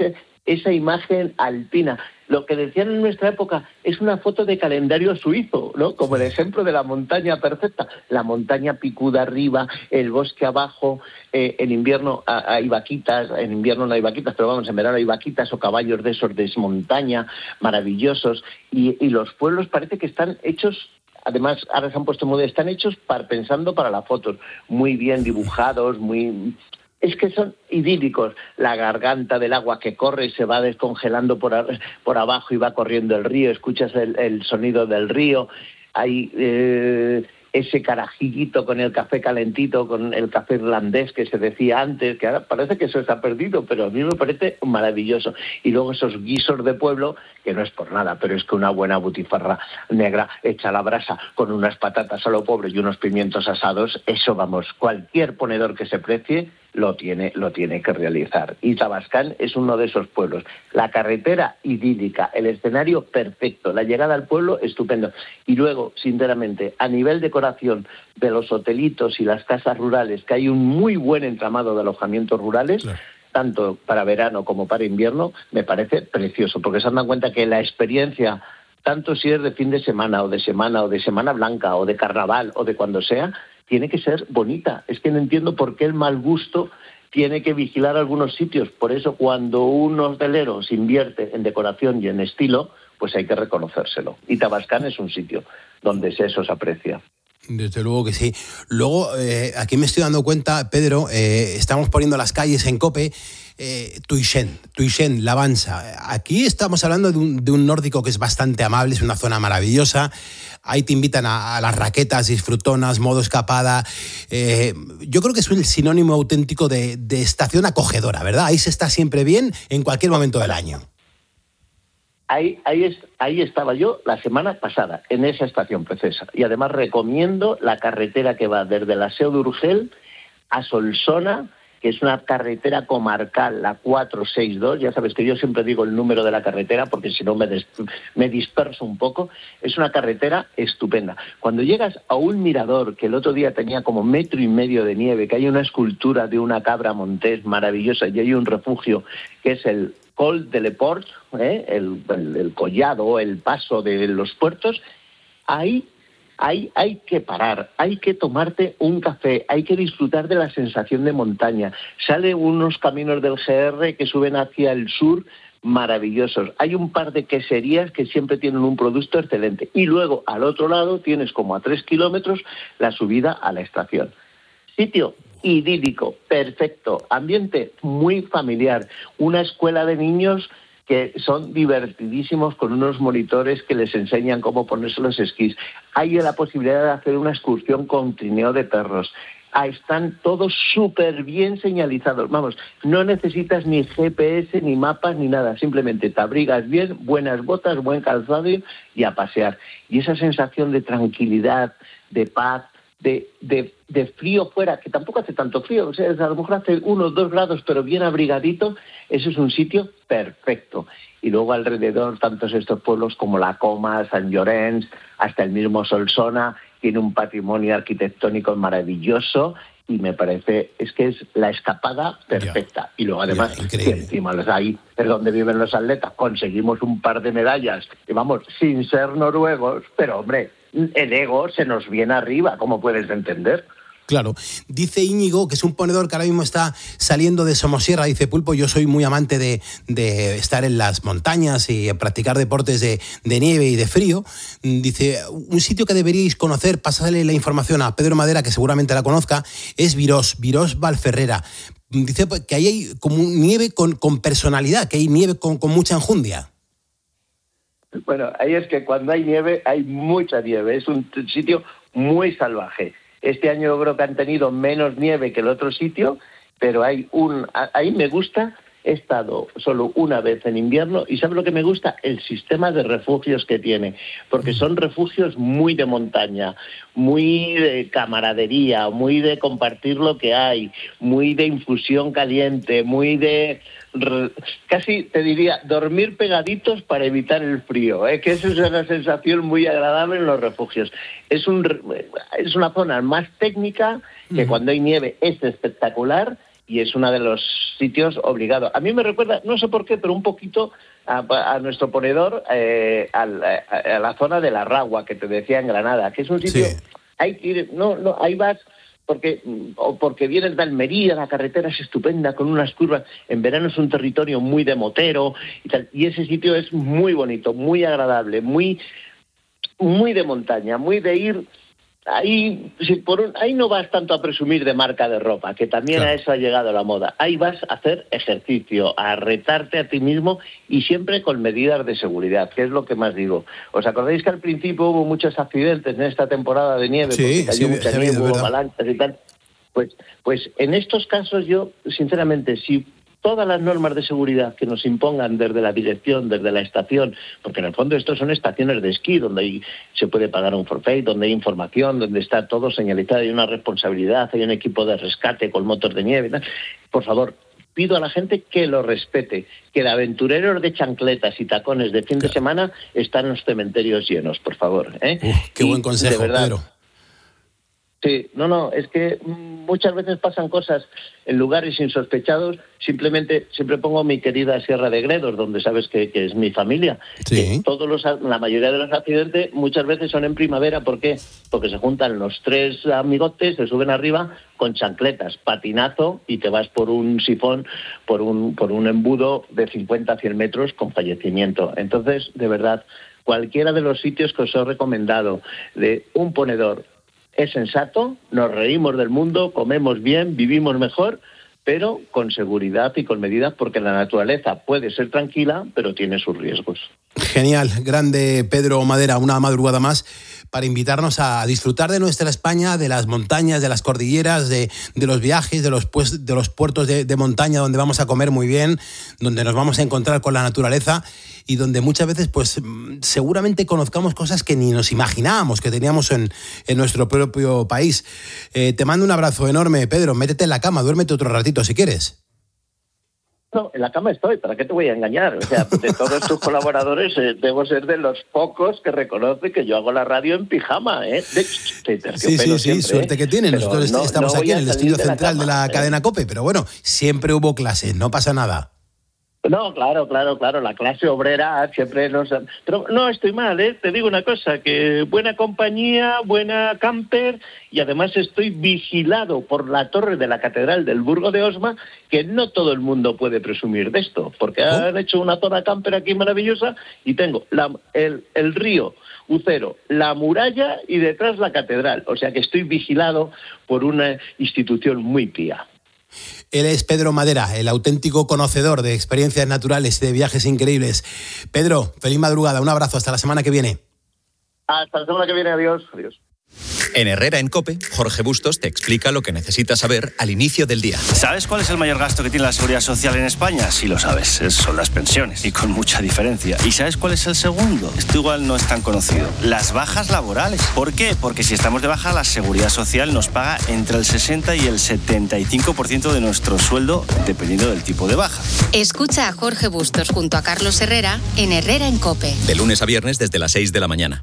esa imagen alpina. Lo que decían en nuestra época es una foto de calendario suizo, ¿no? Como el ejemplo de la montaña perfecta. La montaña picuda arriba, el bosque abajo, eh, en invierno hay vaquitas, en invierno no hay vaquitas, pero vamos, en verano hay vaquitas o caballos de esos de montaña, maravillosos. Y, y los pueblos parece que están hechos... Además, ahora se han puesto moda, están hechos para, pensando para las fotos, muy bien dibujados, muy... Es que son idílicos. La garganta del agua que corre y se va descongelando por, a, por abajo y va corriendo el río, escuchas el, el sonido del río, hay eh, ese carajillito con el café calentito, con el café irlandés que se decía antes, que ahora parece que eso está perdido, pero a mí me parece maravilloso. Y luego esos guisos de pueblo, que no es por nada, pero es que una buena butifarra negra hecha a la brasa con unas patatas a lo pobre y unos pimientos asados, eso vamos, cualquier ponedor que se precie lo tiene, lo tiene que realizar. Y Tabascan es uno de esos pueblos. La carretera idílica, el escenario perfecto, la llegada al pueblo estupendo. Y luego, sinceramente, a nivel decoración de los hotelitos y las casas rurales, que hay un muy buen entramado de alojamientos rurales, claro, tanto para verano como para invierno, me parece precioso, porque se han dado cuenta que la experiencia, tanto si es de fin de semana o de semana o de Semana Blanca o de carnaval o de cuando sea, tiene que ser bonita. Es que no entiendo por qué el mal gusto tiene que vigilar algunos sitios. Por eso, cuando un hotelero se invierte en decoración y en estilo, pues hay que reconocérselo. Y Tabascan es un sitio donde eso se aprecia. Desde luego que sí. Luego, eh, aquí me estoy dando cuenta, Pedro, eh, estamos poniendo las calles en COPE, eh, Tuixén, Tuixén, Lavansa. Aquí estamos hablando de un, de un nórdico que es bastante amable, es una zona maravillosa. Ahí te invitan a, a las raquetas, disfrutonas, modo escapada. Eh, yo creo que es un sinónimo auténtico de, de estación acogedora, ¿verdad? Ahí se está siempre bien en cualquier momento del año. Ahí, ahí, es, ahí estaba yo la semana pasada, en esa estación precisa. Y además recomiendo la carretera que va desde la Seu d'Urgell a Solsona, que es una carretera comarcal, la cuatrocientos sesenta y dos. Ya sabes que yo siempre digo el número de la carretera porque si no me, des, me disperso un poco. Es una carretera estupenda. Cuando llegas a un mirador que el otro día tenía como metro y medio de nieve, que hay una escultura de una cabra montés maravillosa y hay un refugio que es el Col de Leport, ¿eh? el, el, el collado, el paso de los puertos, ahí hay, hay que parar, hay que tomarte un café, hay que disfrutar de la sensación de montaña. Salen unos caminos del G R que suben hacia el sur maravillosos. Hay un par de queserías que siempre tienen un producto excelente. Y luego, al otro lado, tienes como a tres kilómetros la subida a la estación. Sitio idílico, perfecto, ambiente muy familiar, una escuela de niños que son divertidísimos con unos monitores que les enseñan cómo ponerse los esquís. Hay la posibilidad de hacer una excursión con trineo de perros. Ahí están todos súper bien señalizados. Vamos, no necesitas ni G P S, ni mapas, ni nada. Simplemente te abrigas bien, buenas botas, buen calzado y a pasear. Y esa sensación de tranquilidad, de paz, De, de, de frío fuera, que tampoco hace tanto frío, o sea, a lo mejor hace uno o dos grados, pero bien abrigadito, eso es un sitio perfecto. Y luego alrededor, tantos estos pueblos como La Coma, Sant Llorenç, hasta el mismo Solsona, tiene un patrimonio arquitectónico maravilloso y me parece, es que es la escapada perfecta. Ya. Y luego además, ya, que encima los ahí es donde viven los atletas, conseguimos un par de medallas, y vamos, sin ser noruegos, pero hombre, el ego se nos viene arriba, como puedes entender. Claro. Dice Íñigo, que es un ponedor que ahora mismo está saliendo de Somosierra, dice Pulpo, yo soy muy amante de, de estar en las montañas y practicar deportes de, de nieve y de frío. Dice, un sitio que deberíais conocer, pásale la información a Pedro Madera, que seguramente la conozca, es Virós, Virós Valferrera. Dice que ahí hay como nieve con, con personalidad, que hay nieve con, con mucha enjundia. Bueno, ahí es que cuando hay nieve, hay mucha nieve. Es un sitio muy salvaje. Este año yo creo que han tenido menos nieve que el otro sitio, pero hay un... Ahí me gusta. He estado solo una vez en invierno y ¿sabes lo que me gusta? El sistema de refugios que tiene, porque son refugios muy de montaña, muy de camaradería, muy de compartir lo que hay, muy de infusión caliente, muy de... casi te diría, dormir pegaditos para evitar el frío, ¿eh? Que eso es una sensación muy agradable en los refugios. Es, un, es una zona más técnica, que cuando hay nieve es espectacular, y es uno de los sitios obligados. A mí me recuerda, no sé por qué, pero un poquito a, a nuestro ponedor, eh, a, a, a la zona de la Ragua, que te decía en Granada, que es un sitio, sí. hay que ir, no, no, ahí vas porque, o porque vienes de Almería, la carretera es estupenda, con unas curvas, en verano es un territorio muy de motero, y tal, y ese sitio es muy bonito, muy agradable, muy, muy de montaña, muy de ir. Ahí, si por un, ahí no vas tanto a presumir de marca de ropa, que también claro. a eso ha llegado la moda. Ahí vas a hacer ejercicio, a retarte a ti mismo y siempre con medidas de seguridad, que es lo que más digo. ¿Os acordáis que al principio hubo muchos accidentes en esta temporada de nieve? Sí, porque cayó sí, mucha nieve, hubo avalanchas y tal. Pues, pues en estos casos yo, sinceramente, si todas las normas de seguridad que nos impongan desde la dirección, desde la estación, porque en el fondo estos son estaciones de esquí donde hay, se puede pagar un forfait, donde hay información, donde está todo señalizado, hay una responsabilidad, hay un equipo de rescate con motos de nieve y tal. Por favor, pido a la gente que lo respete, que de aventureros de chancletas y tacones de fin de semana están en los cementerios llenos, por favor. ¿eh? Uf, qué y, buen consejo, de verdad, Pedro. Sí, no, no, es que muchas veces pasan cosas en lugares insospechados. Simplemente, siempre pongo mi querida Sierra de Gredos, donde sabes que, que es mi familia. Sí. Todos los, la mayoría de los accidentes muchas veces son en primavera. ¿Por qué? Porque se juntan los tres amigotes, se suben arriba con chancletas, patinazo, y te vas por un sifón, por un, por un embudo de cincuenta a cien metros con fallecimiento. Entonces, de verdad, cualquiera de los sitios que os he recomendado, de un ponedor, es sensato, nos reímos del mundo, comemos bien, vivimos mejor, pero con seguridad y con medidas, porque la naturaleza puede ser tranquila, pero tiene sus riesgos. Genial, grande Pedro Madera, una madrugada más para invitarnos a disfrutar de nuestra España, de las montañas, de las cordilleras, de, de los viajes, de los, pues, de los puertos de, de montaña donde vamos a comer muy bien, donde nos vamos a encontrar con la naturaleza y donde muchas veces pues seguramente conozcamos cosas que ni nos imaginábamos que teníamos en, en nuestro propio país. Eh, te mando un abrazo enorme, Pedro, métete en la cama, duérmete otro ratito si quieres. No, en la cama estoy, ¿para qué te voy a engañar? O sea, de todos tus colaboradores eh, debo ser de los pocos que reconoce que yo hago la radio en pijama, ¿eh? De, de sí, sí, sí, siempre, suerte ¿eh? que tienen. Pero nosotros no, estamos no aquí en el estudio central de la, cama, de la cadena ¿eh? COPE, pero bueno, siempre hubo clases, no pasa nada. No, claro, claro, claro, la clase obrera siempre nos... Pero no estoy mal, ¿eh? Te digo una cosa, que buena compañía, buena camper, y además estoy vigilado por la torre de la Catedral del Burgo de Osma, que no todo el mundo puede presumir de esto, porque ¿Oh? han hecho una zona camper aquí maravillosa, y tengo la, el, el río Ucero, la muralla y detrás la catedral, o sea que estoy vigilado por una institución muy pía. Él es Pedro Madera, el auténtico conocedor de experiencias naturales, de viajes increíbles. Pedro, feliz madrugada, un abrazo, hasta la semana que viene. Hasta la semana que viene, adiós. Adiós. En Herrera en COPE, Jorge Bustos te explica lo que necesitas saber al inicio del día. ¿Sabes cuál es el mayor gasto que tiene la Seguridad Social en España? Sí lo sabes, son las pensiones, y con mucha diferencia. ¿Y sabes cuál es el segundo? Esto igual no es tan conocido. Las bajas laborales. ¿Por qué? Porque si estamos de baja, la Seguridad Social nos paga entre el sesenta y el setenta y cinco por ciento de nuestro sueldo, dependiendo del tipo de baja. Escucha a Jorge Bustos junto a Carlos Herrera en Herrera en COPE. De lunes a viernes desde las seis de la mañana.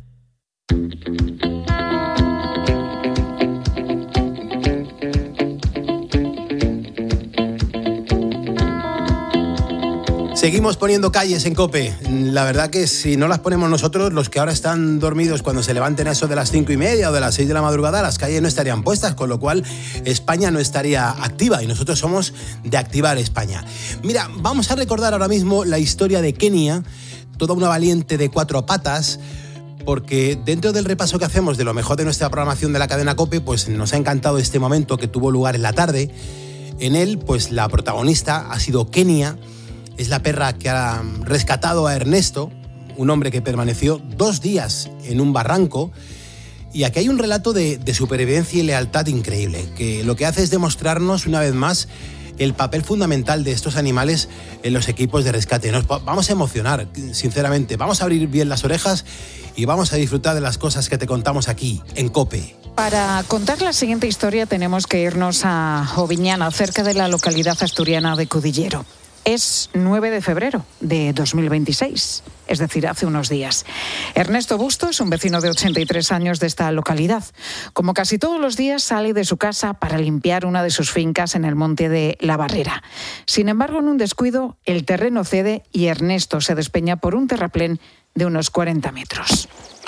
Seguimos poniendo calles en COPE. La verdad que si no las ponemos nosotros, los que ahora están dormidos cuando se levanten a eso de las cinco y media o de las seis de la madrugada, las calles no estarían puestas, con lo cual España no estaría activa y nosotros somos de activar España. Mira, vamos a recordar ahora mismo la historia de Kenia, toda una valiente de cuatro patas, porque dentro del repaso que hacemos de lo mejor de nuestra programación de la cadena COPE, pues nos ha encantado este momento que tuvo lugar en la tarde. En él, pues la protagonista ha sido Kenia. Es la perra que ha rescatado a Ernesto, un hombre que permaneció dos días en un barranco. Y aquí hay un relato de, de supervivencia y lealtad increíble, que lo que hace es demostrarnos una vez más el papel fundamental de estos animales en los equipos de rescate. Nos vamos a emocionar, sinceramente. Vamos a abrir bien las orejas y vamos a disfrutar de las cosas que te contamos aquí, en COPE. Para contar la siguiente historia tenemos que irnos a Oviñana, cerca de la localidad asturiana de Cudillero. Es nueve de febrero de dos mil veintiséis. es decir, hace unos días. Ernesto Busto es un vecino de ochenta y tres años de esta localidad. Como casi todos los días, sale de su casa para limpiar una de sus fincas en el monte de La Barrera. Sin embargo, en un descuido, el terreno cede y Ernesto se despeña por un terraplén de unos cuarenta metros.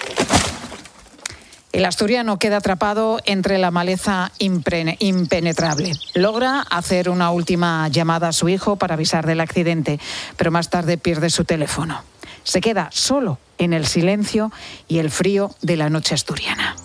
El asturiano queda atrapado entre la maleza impre- impenetrable. Logra hacer una última llamada a su hijo para avisar del accidente, pero más tarde pierde su teléfono. Se queda solo en el silencio y el frío de la noche asturiana.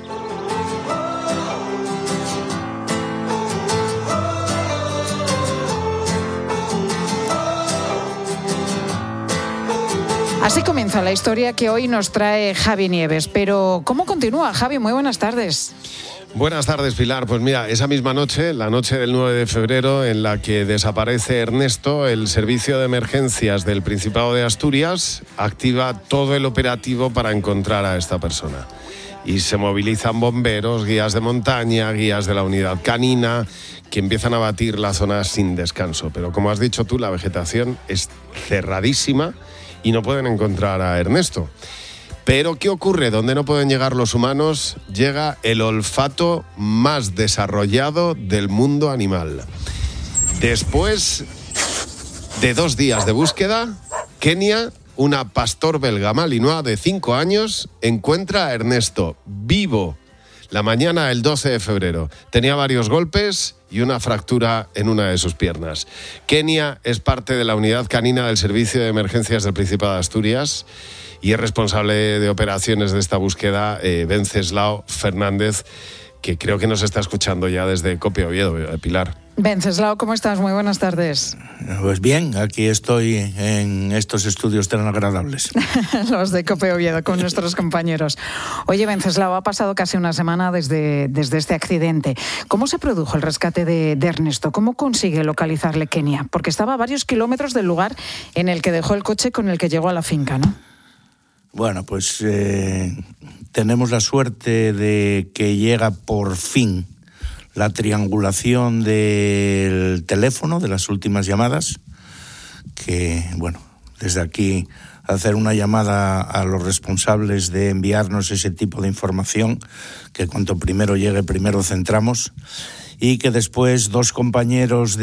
Así comienza la historia que hoy nos trae Javi Nieves. Pero, ¿cómo continúa, Javi? Muy buenas tardes. Buenas tardes, Pilar. Pues mira, esa misma noche, la noche del nueve de febrero, en la que desaparece Ernesto, el Servicio de Emergencias del Principado de Asturias activa todo el operativo para encontrar a esta persona. Y se movilizan bomberos, guías de montaña, guías de la unidad canina, que empiezan a batir la zona sin descanso. Pero como has dicho tú, la vegetación es cerradísima y no pueden encontrar a Ernesto. Pero ¿qué ocurre? Donde no pueden llegar los humanos, llega el olfato más desarrollado del mundo animal. Después de dos días de búsqueda, Kenia, una pastor belga malinois de cinco años, encuentra a Ernesto vivo la mañana del doce de febrero. Tenía varios golpes y una fractura en una de sus piernas. Kenia es parte de la unidad canina del Servicio de Emergencias del Principado de Asturias y es responsable de operaciones de esta búsqueda, eh, Venceslao Fernández, que creo que nos está escuchando ya desde COPE Oviedo, Pilar. Venceslao, ¿cómo estás? Muy buenas tardes. Pues bien, aquí estoy en estos estudios tan agradables. Los de COPE Oviedo, con nuestros compañeros. Oye, Venceslao, ha pasado casi una semana desde, desde este accidente. ¿Cómo se produjo el rescate de, de Ernesto? ¿Cómo consigue localizarle Kenia? Porque estaba a varios kilómetros del lugar en el que dejó el coche con el que llegó a la finca, ¿no? Bueno, pues eh, tenemos la suerte de que llega por fin la triangulación del teléfono, de las últimas llamadas, que, bueno, desde aquí hacer una llamada a los responsables de enviarnos ese tipo de información, que cuanto primero llegue, primero centramos, y que después dos compañeros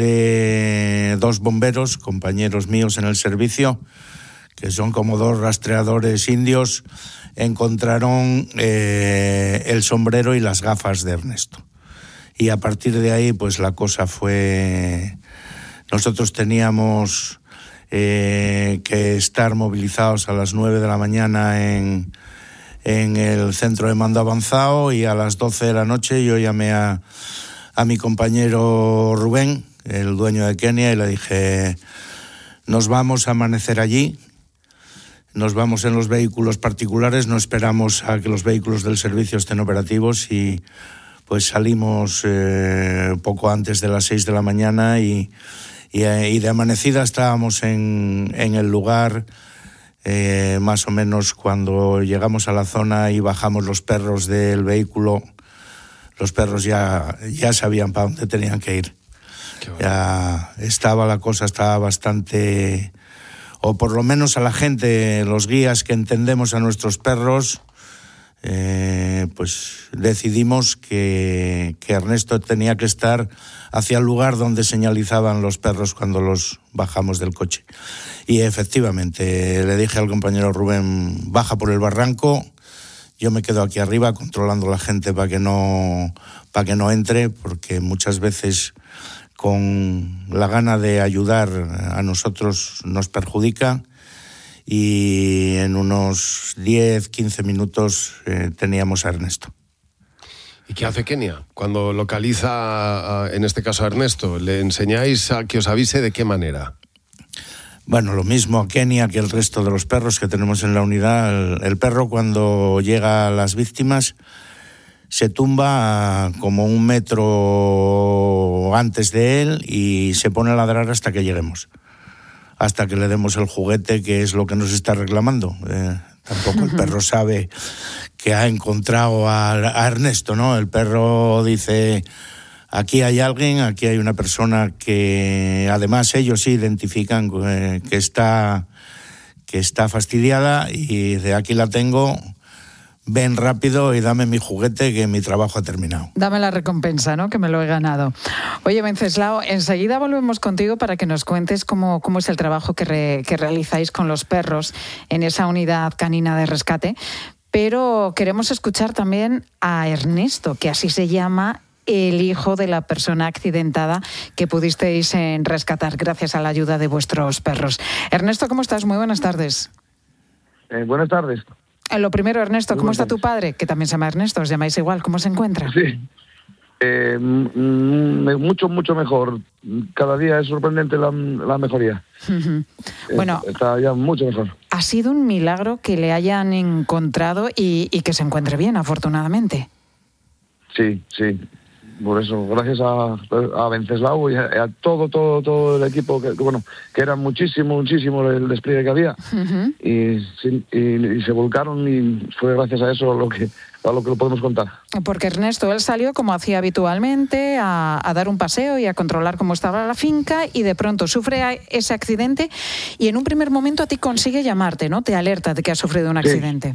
de dos bomberos, compañeros míos en el servicio, que son como dos rastreadores indios, encontraron eh, el sombrero y las gafas de Ernesto. Y a partir de ahí, pues la cosa fue... Nosotros teníamos eh, que estar movilizados a las nueve de la mañana en, en el centro de mando avanzado, y a las doce de la noche yo llamé a, a mi compañero Rubén, el dueño de Kenia, y le dije, nos vamos a amanecer allí. Nos vamos en los vehículos particulares, no esperamos a que los vehículos del servicio estén operativos, y pues salimos eh, poco antes de las seis de la mañana y, y, y de amanecida estábamos en, en el lugar, eh, más o menos cuando llegamos a la zona y bajamos los perros del vehículo, los perros ya, ya sabían para dónde tenían que ir. Ya estaba la cosa, estaba bastante... o por lo menos a la gente, los guías que entendemos a nuestros perros, eh, pues decidimos que, que Ernesto tenía que estar hacia el lugar donde señalizaban los perros cuando los bajamos del coche. Y efectivamente, le dije al compañero Rubén, baja por el barranco, yo me quedo aquí arriba controlando a la gente para que no, para que no entre, porque muchas veces con la gana de ayudar a nosotros nos perjudica, y en unos diez, quince minutos eh, teníamos a Ernesto. ¿Y qué hace Kenia cuando localiza, a, en este caso a Ernesto? ¿Le enseñáis a que os avise de qué manera? Bueno, lo mismo a Kenia que el resto de los perros que tenemos en la unidad. El, el perro, cuando llega a las víctimas, se tumba como un metro antes de él y se pone a ladrar hasta que lleguemos, hasta que le demos el juguete, que es lo que nos está reclamando. Eh, tampoco el perro sabe que ha encontrado a, a Ernesto, ¿no? El perro dice, aquí hay alguien, aquí hay una persona que además ellos sí identifican eh, que está... que está fastidiada y de aquí la tengo, ven rápido y dame mi juguete que mi trabajo ha terminado. Dame la recompensa, ¿no? Que me lo he ganado. Oye, Wenceslao, enseguida volvemos contigo para que nos cuentes cómo, cómo es el trabajo que, re, que realizáis con los perros en esa unidad canina de rescate. Pero queremos escuchar también a Ernesto, que así se llama el hijo de la persona accidentada que pudisteis en rescatar gracias a la ayuda de vuestros perros. Ernesto, ¿cómo estás? Muy buenas tardes. Eh, buenas tardes. Eh, lo primero, Ernesto, ¿cómo está tu padre? Que también se llama Ernesto, os llamáis igual. ¿Cómo se encuentra? Sí, eh, m- mucho, mucho mejor. Cada día es sorprendente la, la mejoría. Uh-huh. Bueno, está ya mucho mejor. Ha sido un milagro que le hayan encontrado y, y que se encuentre bien, afortunadamente. Sí, sí. Por eso, gracias a, a Wenceslao y a, a todo, todo, todo el equipo, que, que bueno, que era muchísimo, muchísimo el despliegue que había, uh-huh. y, sí, y, y se volcaron y fue gracias a eso a lo que, a lo que lo podemos contar. Porque Ernesto, él salió como hacía habitualmente a, a dar un paseo y a controlar cómo estaba la finca y de pronto sufre ese accidente y en un primer momento a ti consigue llamarte, ¿no? Te alerta de que has sufrido un accidente.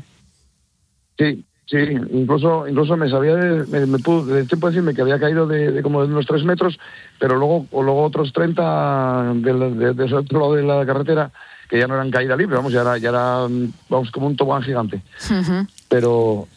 Sí. sí. Sí, incluso incluso me sabía de, me, me pudo de tiempo decirme que había caído de, de como de unos tres metros, pero luego o luego otros treinta de, de, de ese otro lado de la carretera que ya no eran caída libre, vamos, ya era, ya era vamos como un tobogán gigante. Uh-huh. Pero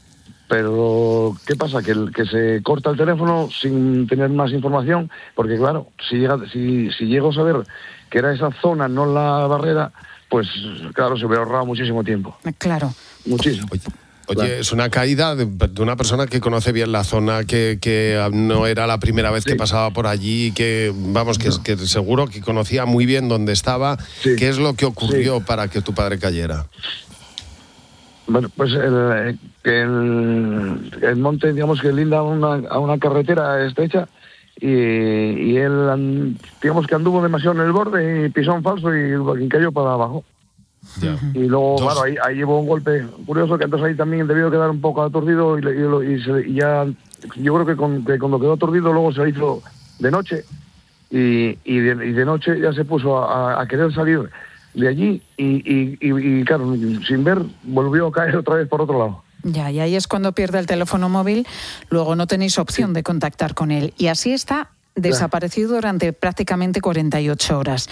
pero ¿qué pasa? Que el, que se corta el teléfono sin tener más información, porque claro, si llega si si llego a saber que era esa zona, no la barrera, pues claro, se hubiera ahorrado muchísimo tiempo. Claro. Muchísimo. Oye, Claro. es una caída de, de una persona que conoce bien la zona, que, que no era la primera vez sí. que pasaba por allí, que vamos, que, no. que seguro que conocía muy bien dónde estaba. Sí. ¿Qué es lo que ocurrió sí. para que tu padre cayera? Bueno, pues el, el, el monte, digamos que linda a una, a una carretera estrecha y, y él, digamos que anduvo demasiado en el borde y pisó un falso y, y cayó para abajo. Ya. Y luego, Dos. claro, ahí, ahí llevó un golpe curioso que entonces ahí también debió quedar un poco aturdido y, y, y, se, y ya, yo creo que, con, que cuando quedó aturdido luego se hizo de noche y, y, de, y de noche ya se puso a, a querer salir de allí y, y, y, y claro, sin ver volvió a caer otra vez por otro lado. Ya, y ahí es cuando pierde el teléfono móvil, luego no tenéis opción sí. de contactar con él y así está desaparecido durante prácticamente cuarenta y ocho horas.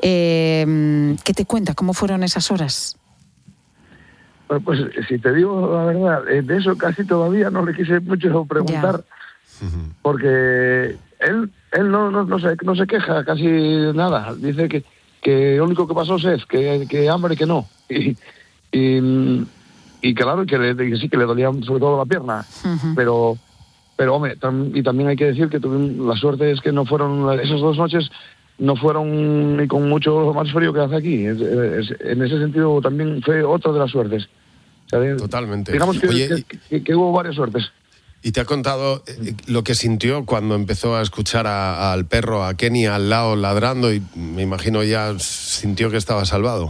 Eh, ¿Qué te cuenta? ¿Cómo fueron esas horas? Bueno, pues si te digo la verdad, de eso casi todavía no le quise mucho preguntar, ya. porque él él no, no, no, se, no se queja casi nada. Dice que, que lo único que pasó es que, que hambre que no. Y, y, y claro, que, le, que sí que le dolía sobre todo la pierna, uh-huh. pero... Pero, hombre, tam- y también hay que decir que tuvimos, la suerte es que no fueron, esas dos noches no fueron ni con mucho más frío que hace aquí. Es, es, en ese sentido también fue otra de las suertes. O sea, Totalmente. Digamos que, Oye, que, que, que hubo varias suertes. ¿Y te ha contado eh, lo que sintió cuando empezó a escuchar a, al perro, a Kenny, al lado ladrando y me imagino ya sintió que estaba salvado?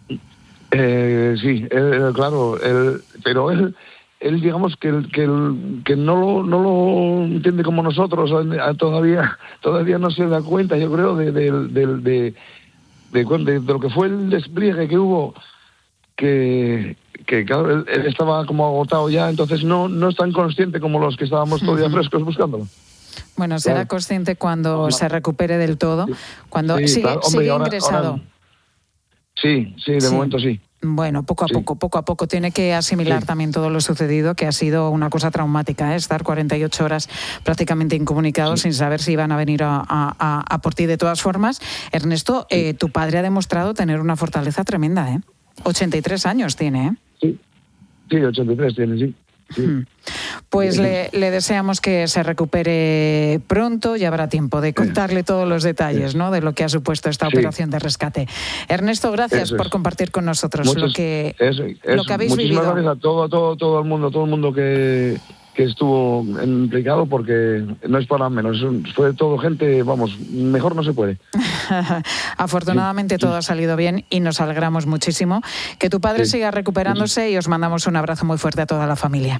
Eh, sí, él, claro, él, pero él... él digamos que que, que no lo no lo entiende como nosotros, todavía todavía no se da cuenta, yo creo, de de, de, de, de, de, de lo que fue el despliegue que hubo, que, que claro, él, él estaba como agotado ya, entonces no no es tan consciente como los que estábamos todavía frescos buscándolo. Bueno, será claro. consciente cuando se recupere del todo, cuando sí, sigue, claro. Hombre, sigue ahora, ingresado. Ahora, sí, sí, de sí. momento sí. Bueno, poco a sí. poco, poco a poco. Tiene que asimilar sí. también todo lo sucedido, que ha sido una cosa traumática, ¿eh? Estar cuarenta y ocho horas prácticamente incomunicados sí. sin saber si iban a venir a, a, a por ti de todas formas. Ernesto, sí. eh, tu padre ha demostrado tener una fortaleza tremenda, ¿eh? ochenta y tres años tiene, ¿eh? Sí, sí, ochenta y tres tiene, sí. Sí. Pues le, le deseamos que se recupere pronto y habrá tiempo de contarle todos los detalles, ¿no?, de lo que ha supuesto esta sí. operación de rescate. Ernesto, gracias eso por es. compartir con nosotros Muchas, lo que eso, eso. lo que habéis Muchísimas vivido. Gracias a todo, a todo, todo el mundo, todo el mundo que, que estuvo implicado, porque no es para menos, fue todo gente, vamos, mejor no se puede. Afortunadamente sí. todo ha salido bien y nos alegramos muchísimo. Que tu padre sí. siga recuperándose y os mandamos un abrazo muy fuerte a toda la familia.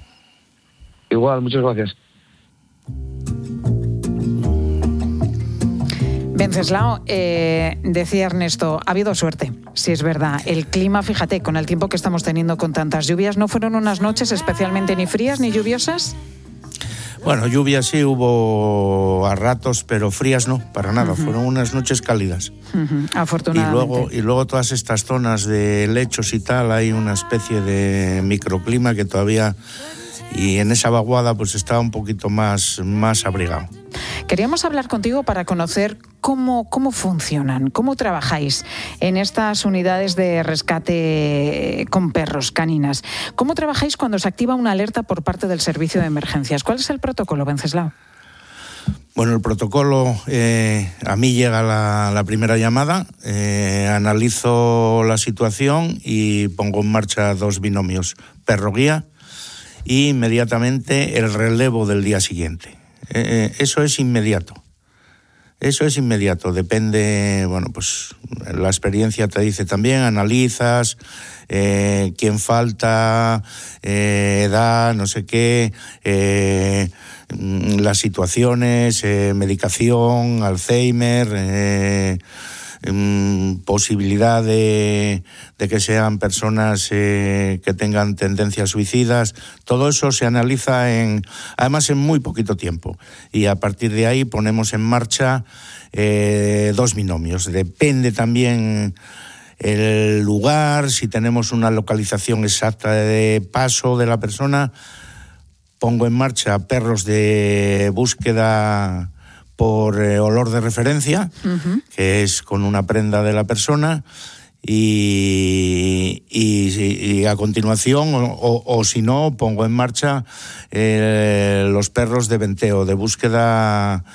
Igual, muchas gracias. Venceslao, eh, decía Ernesto, ha habido suerte, sí es verdad. El clima, fíjate, con el tiempo que estamos teniendo con tantas lluvias, ¿no fueron unas noches especialmente ni frías ni lluviosas? Bueno, lluvias sí hubo a ratos, pero frías no, para nada. Uh-huh. Fueron unas noches cálidas. Uh-huh. Afortunadamente. Y luego, y luego todas estas zonas de lechos y tal, hay una especie de microclima que todavía... Y en esa vaguada pues estaba un poquito más, más abrigado. Queríamos hablar contigo para conocer cómo, cómo funcionan, cómo trabajáis en estas unidades de rescate con perros, caninas. ¿Cómo trabajáis cuando se activa una alerta por parte del servicio de emergencias? ¿Cuál es el protocolo, Venceslao? Bueno, el protocolo, eh, a mí llega la, la primera llamada, eh, analizo la situación y pongo en marcha dos binomios, perro-guía, y inmediatamente el relevo del día siguiente. Eh, eso es inmediato. Eso es inmediato. Depende, bueno, pues la experiencia te dice también, analizas eh, quién falta, eh, edad, no sé qué, eh, las situaciones, eh, medicación, Alzheimer, eh, posibilidad de, de que sean personas eh, que tengan tendencias suicidas. Todo eso se analiza en, además en muy poquito tiempo, y a partir de ahí ponemos en marcha eh, dos binomios. Depende también el lugar, si tenemos una localización exacta de paso de la persona, pongo en marcha perros de búsqueda por eh, olor de referencia, uh-huh. que es con una prenda de la persona, y, y, y a continuación, o, o, o si no, pongo en marcha eh, los perros de venteo, de búsqueda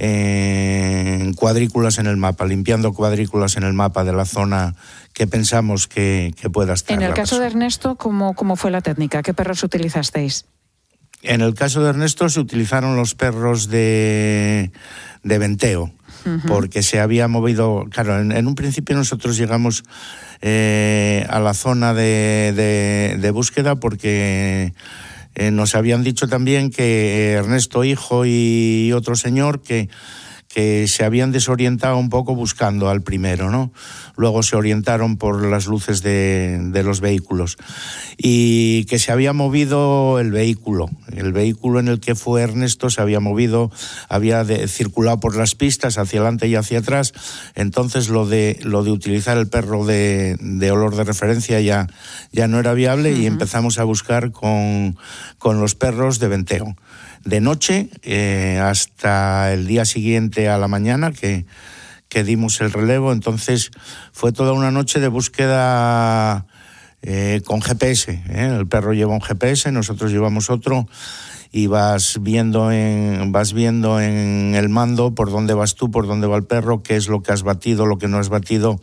en cuadrículas en el mapa, limpiando cuadrículas en el mapa de la zona que pensamos que, que pueda estar. En el caso persona. de Ernesto, ¿cómo, ¿cómo fue la técnica? ¿Qué perros utilizasteis? En el caso de Ernesto se utilizaron los perros de, de venteo, uh-huh. porque se había movido... Claro, en, en un principio nosotros llegamos eh, a la zona de, de, de búsqueda porque eh, nos habían dicho también que Ernesto, hijo, y otro señor que... que se habían desorientado un poco buscando al primero, ¿no? Luego se orientaron por las luces de, de los vehículos. Y que se había movido el vehículo. El vehículo en el que fue Ernesto se había movido, había de, circulado por las pistas hacia adelante y hacia atrás. Entonces lo de, lo de utilizar el perro de, de olor de referencia ya, ya no era viable, uh-huh. y empezamos a buscar con, con los perros de venteo. De noche eh, hasta el día siguiente a la mañana que, que dimos el relevo. Entonces fue toda una noche de búsqueda eh, con G P S. ¿eh? El perro lleva un G P S, nosotros llevamos otro, y vas viendo en, vas viendo en el mando por dónde vas tú, por dónde va el perro, qué es lo que has batido, lo que no has batido,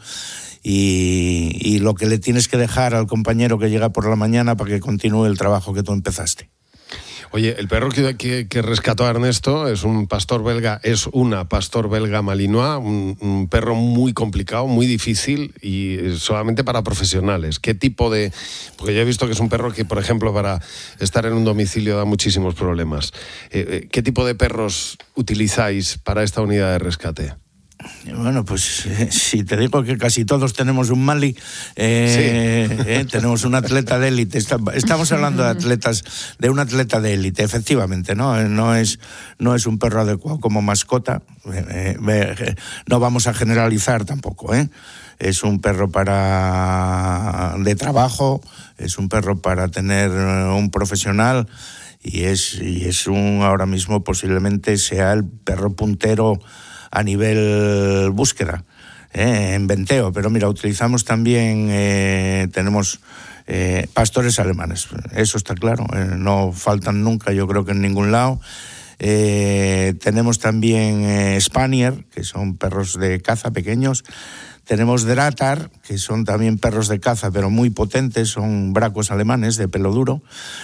y, y lo que le tienes que dejar al compañero que llega por la mañana para que continúe el trabajo que tú empezaste. Oye, el perro que, que, que rescató a Ernesto es un pastor belga, es una pastor belga malinois, un, un perro muy complicado, muy difícil y solamente para profesionales. ¿Qué tipo de...? Porque yo he visto que es un perro que, por ejemplo, para estar en un domicilio da muchísimos problemas. Eh, ¿Qué tipo de perros utilizáis para esta unidad de rescate? Bueno, pues eh, si te digo que casi todos tenemos un Mali, eh, sí. eh, tenemos un atleta de élite. Estamos hablando de atletas, de un atleta de élite, efectivamente, ¿no? No es, no es un perro adecuado como mascota. Eh, eh, no vamos a generalizar tampoco, ¿eh? Es un perro para de trabajo, es un perro para tener un profesional. Y es, y es un, ahora mismo posiblemente sea el perro puntero a nivel búsqueda, eh, en venteo. Pero mira, utilizamos también, eh, tenemos eh, pastores alemanes, eso está claro, eh, no faltan nunca, yo creo que en ningún lado. Eh, tenemos también eh, Spaniel, que son perros de caza pequeños. Tenemos Dratar, que son también perros de caza, pero muy potentes, son bracos alemanes de pelo duro.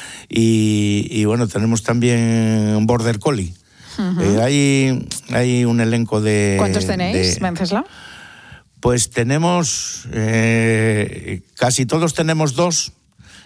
Y, y bueno, tenemos también Border Collie. Uh-huh. Eh, hay, hay un elenco de... ¿Cuántos tenéis, de, Venceslao? Pues tenemos, eh, casi todos tenemos dos,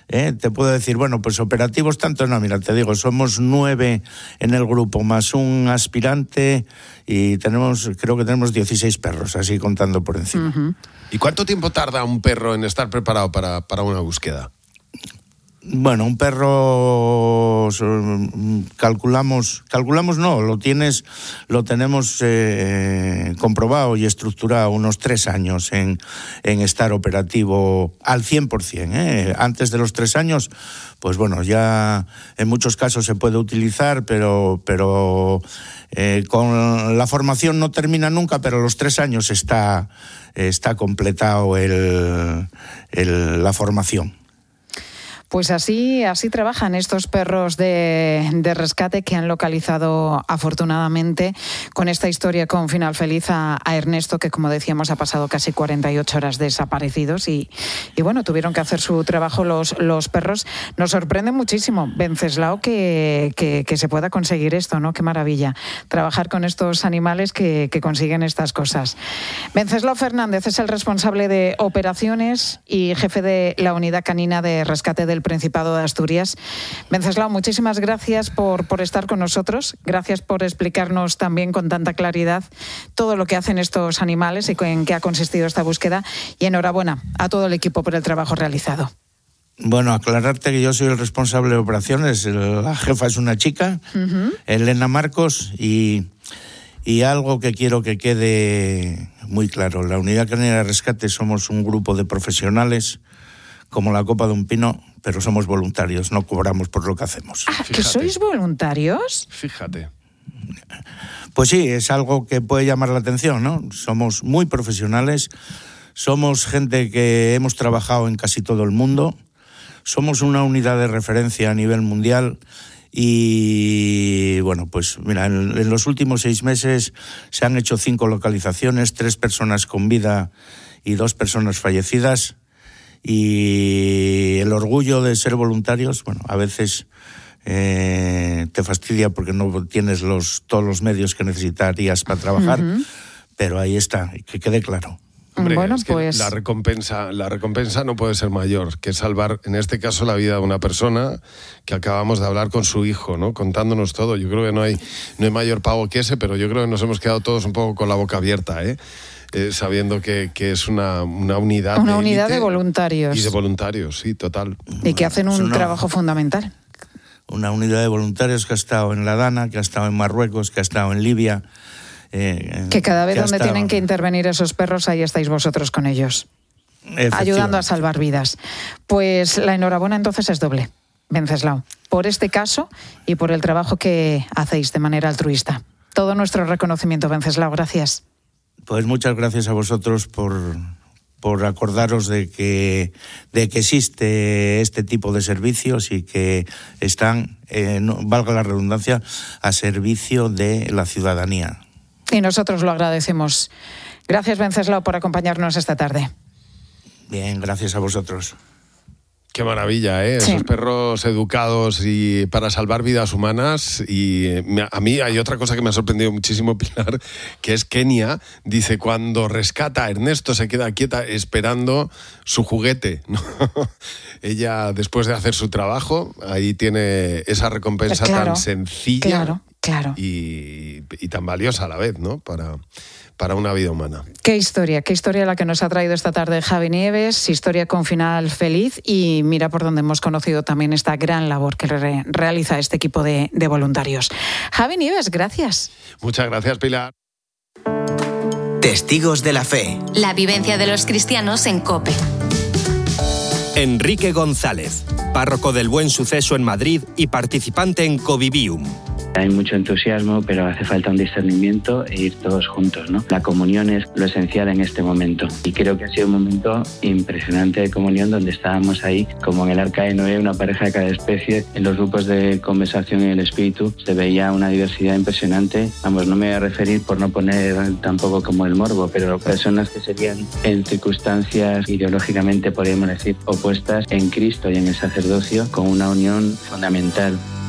¿eh? Te puedo decir, bueno, pues operativos tanto, no, mira, te digo, somos nueve en el grupo, más un aspirante, y tenemos, creo que tenemos dieciséis perros, así contando por encima. Uh-huh. ¿Y cuánto tiempo tarda un perro en estar preparado para, para una búsqueda? Bueno, un perro calculamos, calculamos no, lo tienes, lo tenemos eh, comprobado y estructurado unos tres años en, en estar operativo al cien por ciento. ¿eh? Antes de los tres años, pues bueno, ya en muchos casos se puede utilizar, pero, pero eh, con la formación no termina nunca, pero a los tres años está, está completado el, el, la formación. Pues así, así trabajan estos perros de, de rescate que han localizado afortunadamente con esta historia con final feliz a, a Ernesto, que como decíamos ha pasado casi cuarenta y ocho horas desaparecidos y, y bueno, tuvieron que hacer su trabajo los, los perros. Nos sorprende muchísimo, Venceslao, que, que, que se pueda conseguir esto, ¿no? Qué maravilla, trabajar con estos animales que, que consiguen estas cosas. Venceslao Fernández es el responsable de operaciones y jefe de la unidad canina de rescate del Principado de Asturias. Venceslao, muchísimas gracias por, por estar con nosotros. Gracias por explicarnos también con tanta claridad todo lo que hacen estos animales y en qué ha consistido esta búsqueda. Y enhorabuena a todo el equipo por el trabajo realizado. Bueno, aclararte que yo soy el responsable de operaciones. La jefa es una chica, uh-huh. Elena Marcos, y, y algo que quiero que quede muy claro. La Unidad Canina de Rescate somos un grupo de profesionales como la copa de un pino, pero somos voluntarios, no cobramos por lo que hacemos. Ah, ¿que sois voluntarios? Fíjate. Pues sí, es algo que puede llamar la atención, ¿no? Somos muy profesionales, somos gente que hemos trabajado en casi todo el mundo, somos una unidad de referencia a nivel mundial y, bueno, pues mira, en, en los últimos seis meses se han hecho cinco localizaciones, tres personas con vida y dos personas fallecidas. Y el orgullo de ser voluntarios, bueno, a veces eh, te fastidia porque no tienes los, todos los medios que necesitarías para trabajar, uh-huh. pero ahí está, que quede claro. Hombre, bueno, es que pues... la recompensa, la recompensa no puede ser mayor que salvar, en este caso, la vida de una persona que acabamos de hablar con su hijo, ¿no? Contándonos todo. Yo creo que no hay, no hay mayor pago que ese, pero yo creo que nos hemos quedado todos un poco con la boca abierta, ¿eh? Eh, sabiendo que, que es una, una unidad una de unidad de voluntarios y de voluntarios, sí, total, y que hacen un una, trabajo fundamental. Una unidad de voluntarios que ha estado en La Dana, que ha estado en Marruecos, que ha estado en Libia, eh, que cada vez que donde estado... tienen que intervenir esos perros, ahí estáis vosotros con ellos, ayudando a salvar vidas. Pues la enhorabuena entonces es doble, Venceslao, por este caso y por el trabajo que hacéis de manera altruista. Todo nuestro reconocimiento, Venceslao, gracias. Pues muchas gracias a vosotros por, por acordaros de que, de que existe este tipo de servicios y que están, eh, no, valga la redundancia, a servicio de la ciudadanía. Y nosotros lo agradecemos. Gracias, Venceslao, por acompañarnos esta tarde. Bien, gracias a vosotros. Qué maravilla, ¿eh? Sí. Esos perros educados y para salvar vidas humanas. Y a mí hay otra cosa que me ha sorprendido muchísimo, Pilar, que es Kenia. Dice, cuando rescata a Ernesto se queda quieta esperando su juguete, ¿no? Ella, después de hacer su trabajo, ahí tiene esa recompensa claro, tan sencilla claro, claro. Y, y tan valiosa a la vez, ¿no? Para... para una vida humana. Qué historia, qué historia la que nos ha traído esta tarde Javi Nieves, historia con final feliz y mira por dónde hemos conocido también esta gran labor que re- realiza este equipo de, de voluntarios. Javi Nieves, gracias. Muchas gracias, Pilar. Testigos de la fe. La vivencia de los cristianos en COPE. Enrique González, párroco del Buen Suceso en Madrid y participante en Covivium. Hay mucho entusiasmo, pero hace falta un discernimiento e ir todos juntos, ¿no? La comunión es lo esencial en este momento. Y creo que ha sido un momento impresionante de comunión donde estábamos ahí, como en el Arca de Noé, una pareja de cada especie. En los grupos de conversación en el espíritu se veía una diversidad impresionante. Vamos, no me voy a referir por no poner tampoco como el morbo, pero personas que serían en circunstancias ideológicamente, podríamos decir, opuestas en Cristo y en el sacerdocio, con una unión fundamental.